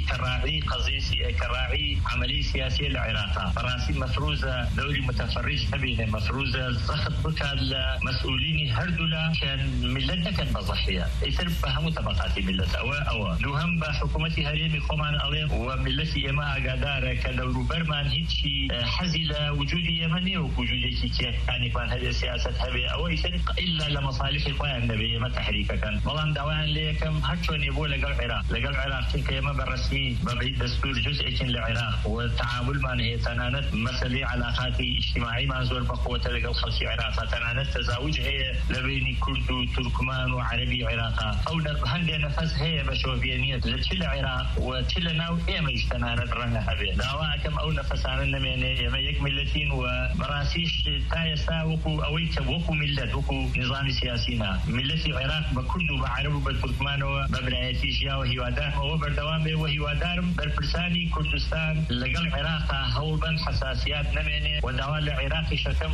كراعي عملية سياسية للعراق فرنسي مفروضة دوري متفرج تبين مفروضة ضغط بكال مسؤولين هردولا كان ملتها كان بضحية يصير بهم طبقات ملتها أو لهم بحكومة هريمي قمان عليه وملتي إما قادرة كدور برمان هيتشي حزل وجود يمني ووجود كي يعني كان هذه السياسة هذه أو يصير إلا لمصالح القوى النبية ما تحريكا كان والله دعوان ليكم هاتشون يبوا لقى العراق كيما بالرسمي ببعيد دستور جزء للعراق والتعامل مع هي تنانت مسألة علاقات اجتماعية مع زور بقوة لقى الخلص العراق تنانت تزاوج هي لبين كرد وتركمان وعربي عراق أو هندي نفس هي بشوفينية لكل العراق وكل ناو إيما يجتنانت رنا هذه دعوة كم أو نفسان النمينة يما يكملتين ومراسيش تايسا وكو ملة وكو نظام سياسينا ملة العراق بكرد وبعرب وبالتركمان وببرايتي جيا وهيوادار وبردوام وهيوادار بالفرساني كردستان لقى العراق هولبن حساسيات نمينة ودعوة العراقي شكم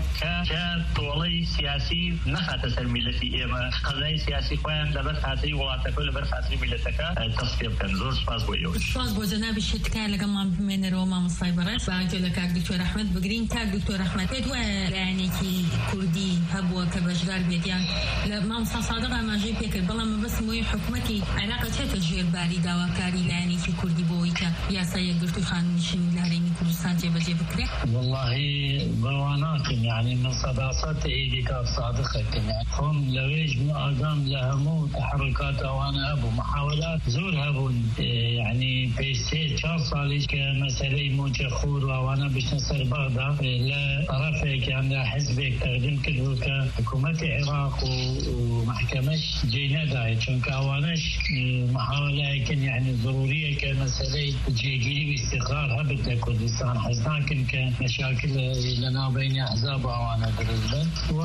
كطولي سياسي نخات سلميلتي إما قضايا سياسي قوان لبر خاطري وغاتكو لبر خاطري ملتك تصفيب كان زور سپاس بويوش سپاس بو جناب الشتكار لقمام بمين روما مصايبرات باجو لكاك دكتور أحمد بقرين كاك دكتور أحمد تدوى يعني كي كردي هبوة كبشغار بيديان ما مصا صادقة ما جيب يكر بلا ما بس موي حكومتي علاقة تجير باري دواكاري يعني كي كردي بويتا يا سيد قلتو خان نشين لهريني كردستان جيب بكري والله بواناكم يعني من صداصات ايدي كاف صادقكم يعني هم لويج من اقام لهمو تحركات وانا ابو محاولات زور هبون يعني بيسي 4 صالح كمسألة موجخور وانا باش نصير بغداد لا طرفك يعني حزبك تقدم كدو كحكومة العراق ومحكمش جينا داي چونك اوانش محاولة كان يعني ضرورية كمسألة جيجيري باستقرار هبت كردستان حزنان كن كمشاكل لنا بين احزاب وانا درزبن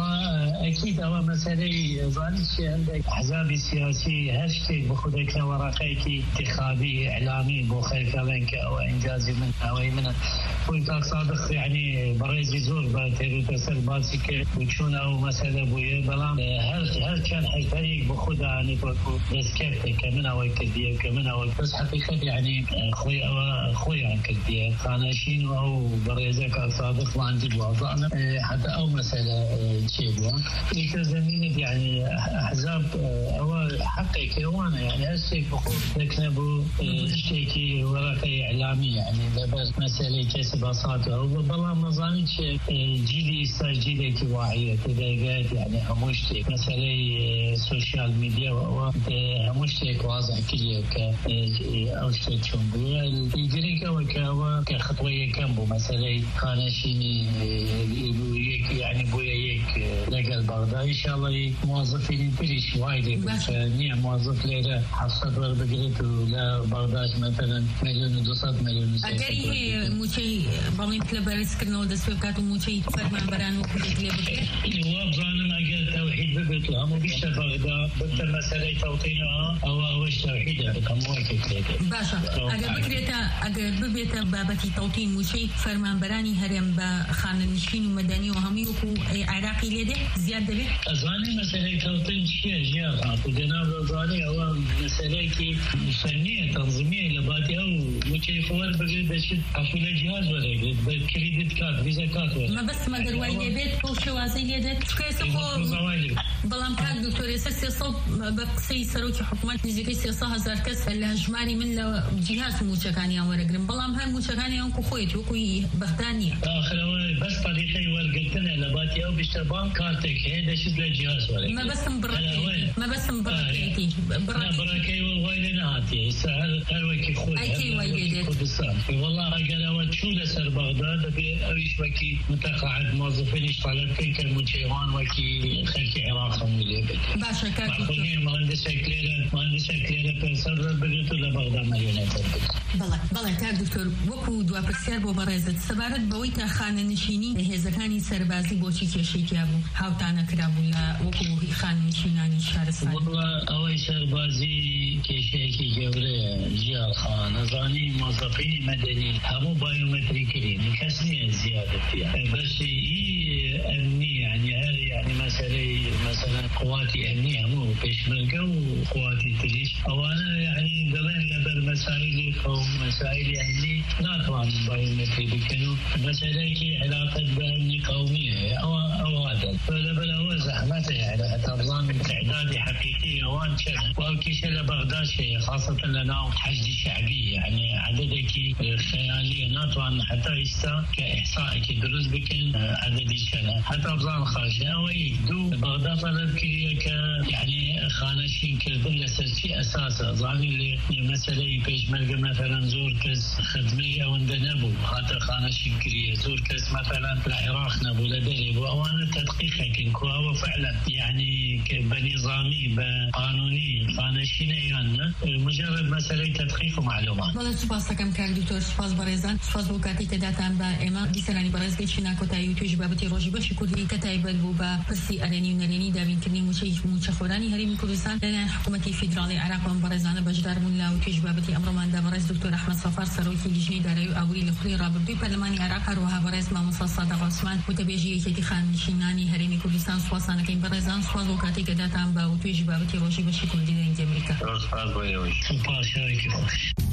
واكيد اول مسألة ظانش عندك احزاب سياسي هاشتك بخودك ورقيك انتخابي اعلامي بو خير لك او انجازي من او من ويتاك صادق يعني بريزي زور باتيرو تسل باسك وشون او مسألة بويا بلان هل كان حيفريق بخودها يعني بكو دسكرتك كمن او كدية كمن او بس حقيقة يعني خويا عن كدية خاناشين او بريزك صادق وعندي بوضعنا حتى او مسألة تشيبوا يتزمين يعني احزاب او حقك وانا يعني هسيك بخود تكنبوا اشتكي ورقي اعلامي يعني بس مسألة كسباسات او بالله مظانيش جيلي استجيلك واعية تدقات يعني هموشتك مسألة سوشيال ميديا هموشتك واضح كلية كأوشتك شنبويا يجريك وكاوا كخطوية كمبو مسألة خانشيني يعني بويا يك لقى بغداد ان شاء الله موظفين بريش وايد نية موظف ليرة حصد وربقرت ولا بغداد مثلا 1,200,000 مليون اگری هي موچي بالين كلبرس كنو دسوكاتو موچي فرمان برانو كلي وابزان اگر توحيد ببيت لهم بيش بغداد بنت مسألة توطينها او وش توحيدها باشا اگر ببيت بابتي توطين موچي فرمان براني هرم بخان نشين ومدني وهميوكو عراقي ليده زيادة به ازاني مسألة توطين شيء جيال جناب ازاني او مسألة كي فنية تنظيمية لباتي او موچي فوار بغير بشد حصول جهاز ولا بالكريدت كارد فيزا كارد ما بس ما دروي بيت كوشي وازي ليده كيسو بلام كان دكتور يسسي صوب بقسي سروكي حكومات نزيكي سياسة هزار كس الهجماني من جهاز موشكانيا ورقرم بلام هاي موشكانيا انكو خويت وكوي بغدانيا اخر بس طريقي ورقلتنا لباتي او بيشتبان كارتك هيدا شد للجهاز ولا ما بس مبركي براكي وويلنا هاتي هل وكي خوي اكي ويلدت والله اگر اول شو لسر بغداد اويش وكي متقاعد موظفين اشتغلت كن كالمجيوان وكي خلكي عراق باشا كاكي مهندسة كليرة بسر بقيتو لبغداد مليونات بلا كار دكتور وكو دوا برسيار بو برزت سبارت بويتا خانه نشيني هزكاني سربازي بوشي كشيكي ابو هاوتانا كرابو لا وكو خانه نشيناني شهر سالي والله اوي سربازي كشيكي جوري جيال خانه نظاني موظفين مدني همو بايومتري كريم كسنية زيادة فيها بس أمني يعني مثلا قواتي أمنية مو بيشمرقة وقواتي تليش أوانا يعني قبل لبر مسائل قوم مسائل أمني لا طبعا بايومتري بكنو مسائل علاقة بأمني قومية أو هذا فلبل هو زحمته يعني أتظن تعداد حقيقي أوان شنة وأوكيشة لبغداد شيء خاصة لنا حشد شعبي يعني عددك خيالي نطبعا حتى يستا كإحصاء كدروز بكن عدد شنة حتى أبظان خاشة أو يكدو بغداد طلب كريه يعني خانشين كردن لسرشي أساسا ظاني اللي مثلا يبيش ملقى مثلا زور كس خدمية وندنبو حتى خانشين كريه زور كس مثلا العراق نبو لدرب وأوانا تدقيقك إنكو هو فعلا يعني بنظامي بقانوني خانشين يعني مجرد مسألة تدقيق ومعلومات. والله سپاس دکم کار دکتر سپاس برایزان سپاس بوکاتی کداتان با اما دیسرانی برایز گچینا کتایی توش بابتی روزی باشی کردی کتایی بلبو با پرسی آرنی و نرینی داوین کردی موچه خورانی هریم کردستان لنا حکومتی فدرالی عراق و برایزان بجدار مولا و توش بابتی امرومان دا برایز دکتر احمد صفار سروکی لجنه دارای اولی لخلی رابطه پارلمانی عراق هروها برایز ماموسا صادق عثمان متبیجی کتی خان نشینانی هریم کردستان سپاسانه که برایزان سپاس بوکاتی کداتان با توش بابتی روزی باشی کردی در امریکا. سپاس باید. سپاس شریک.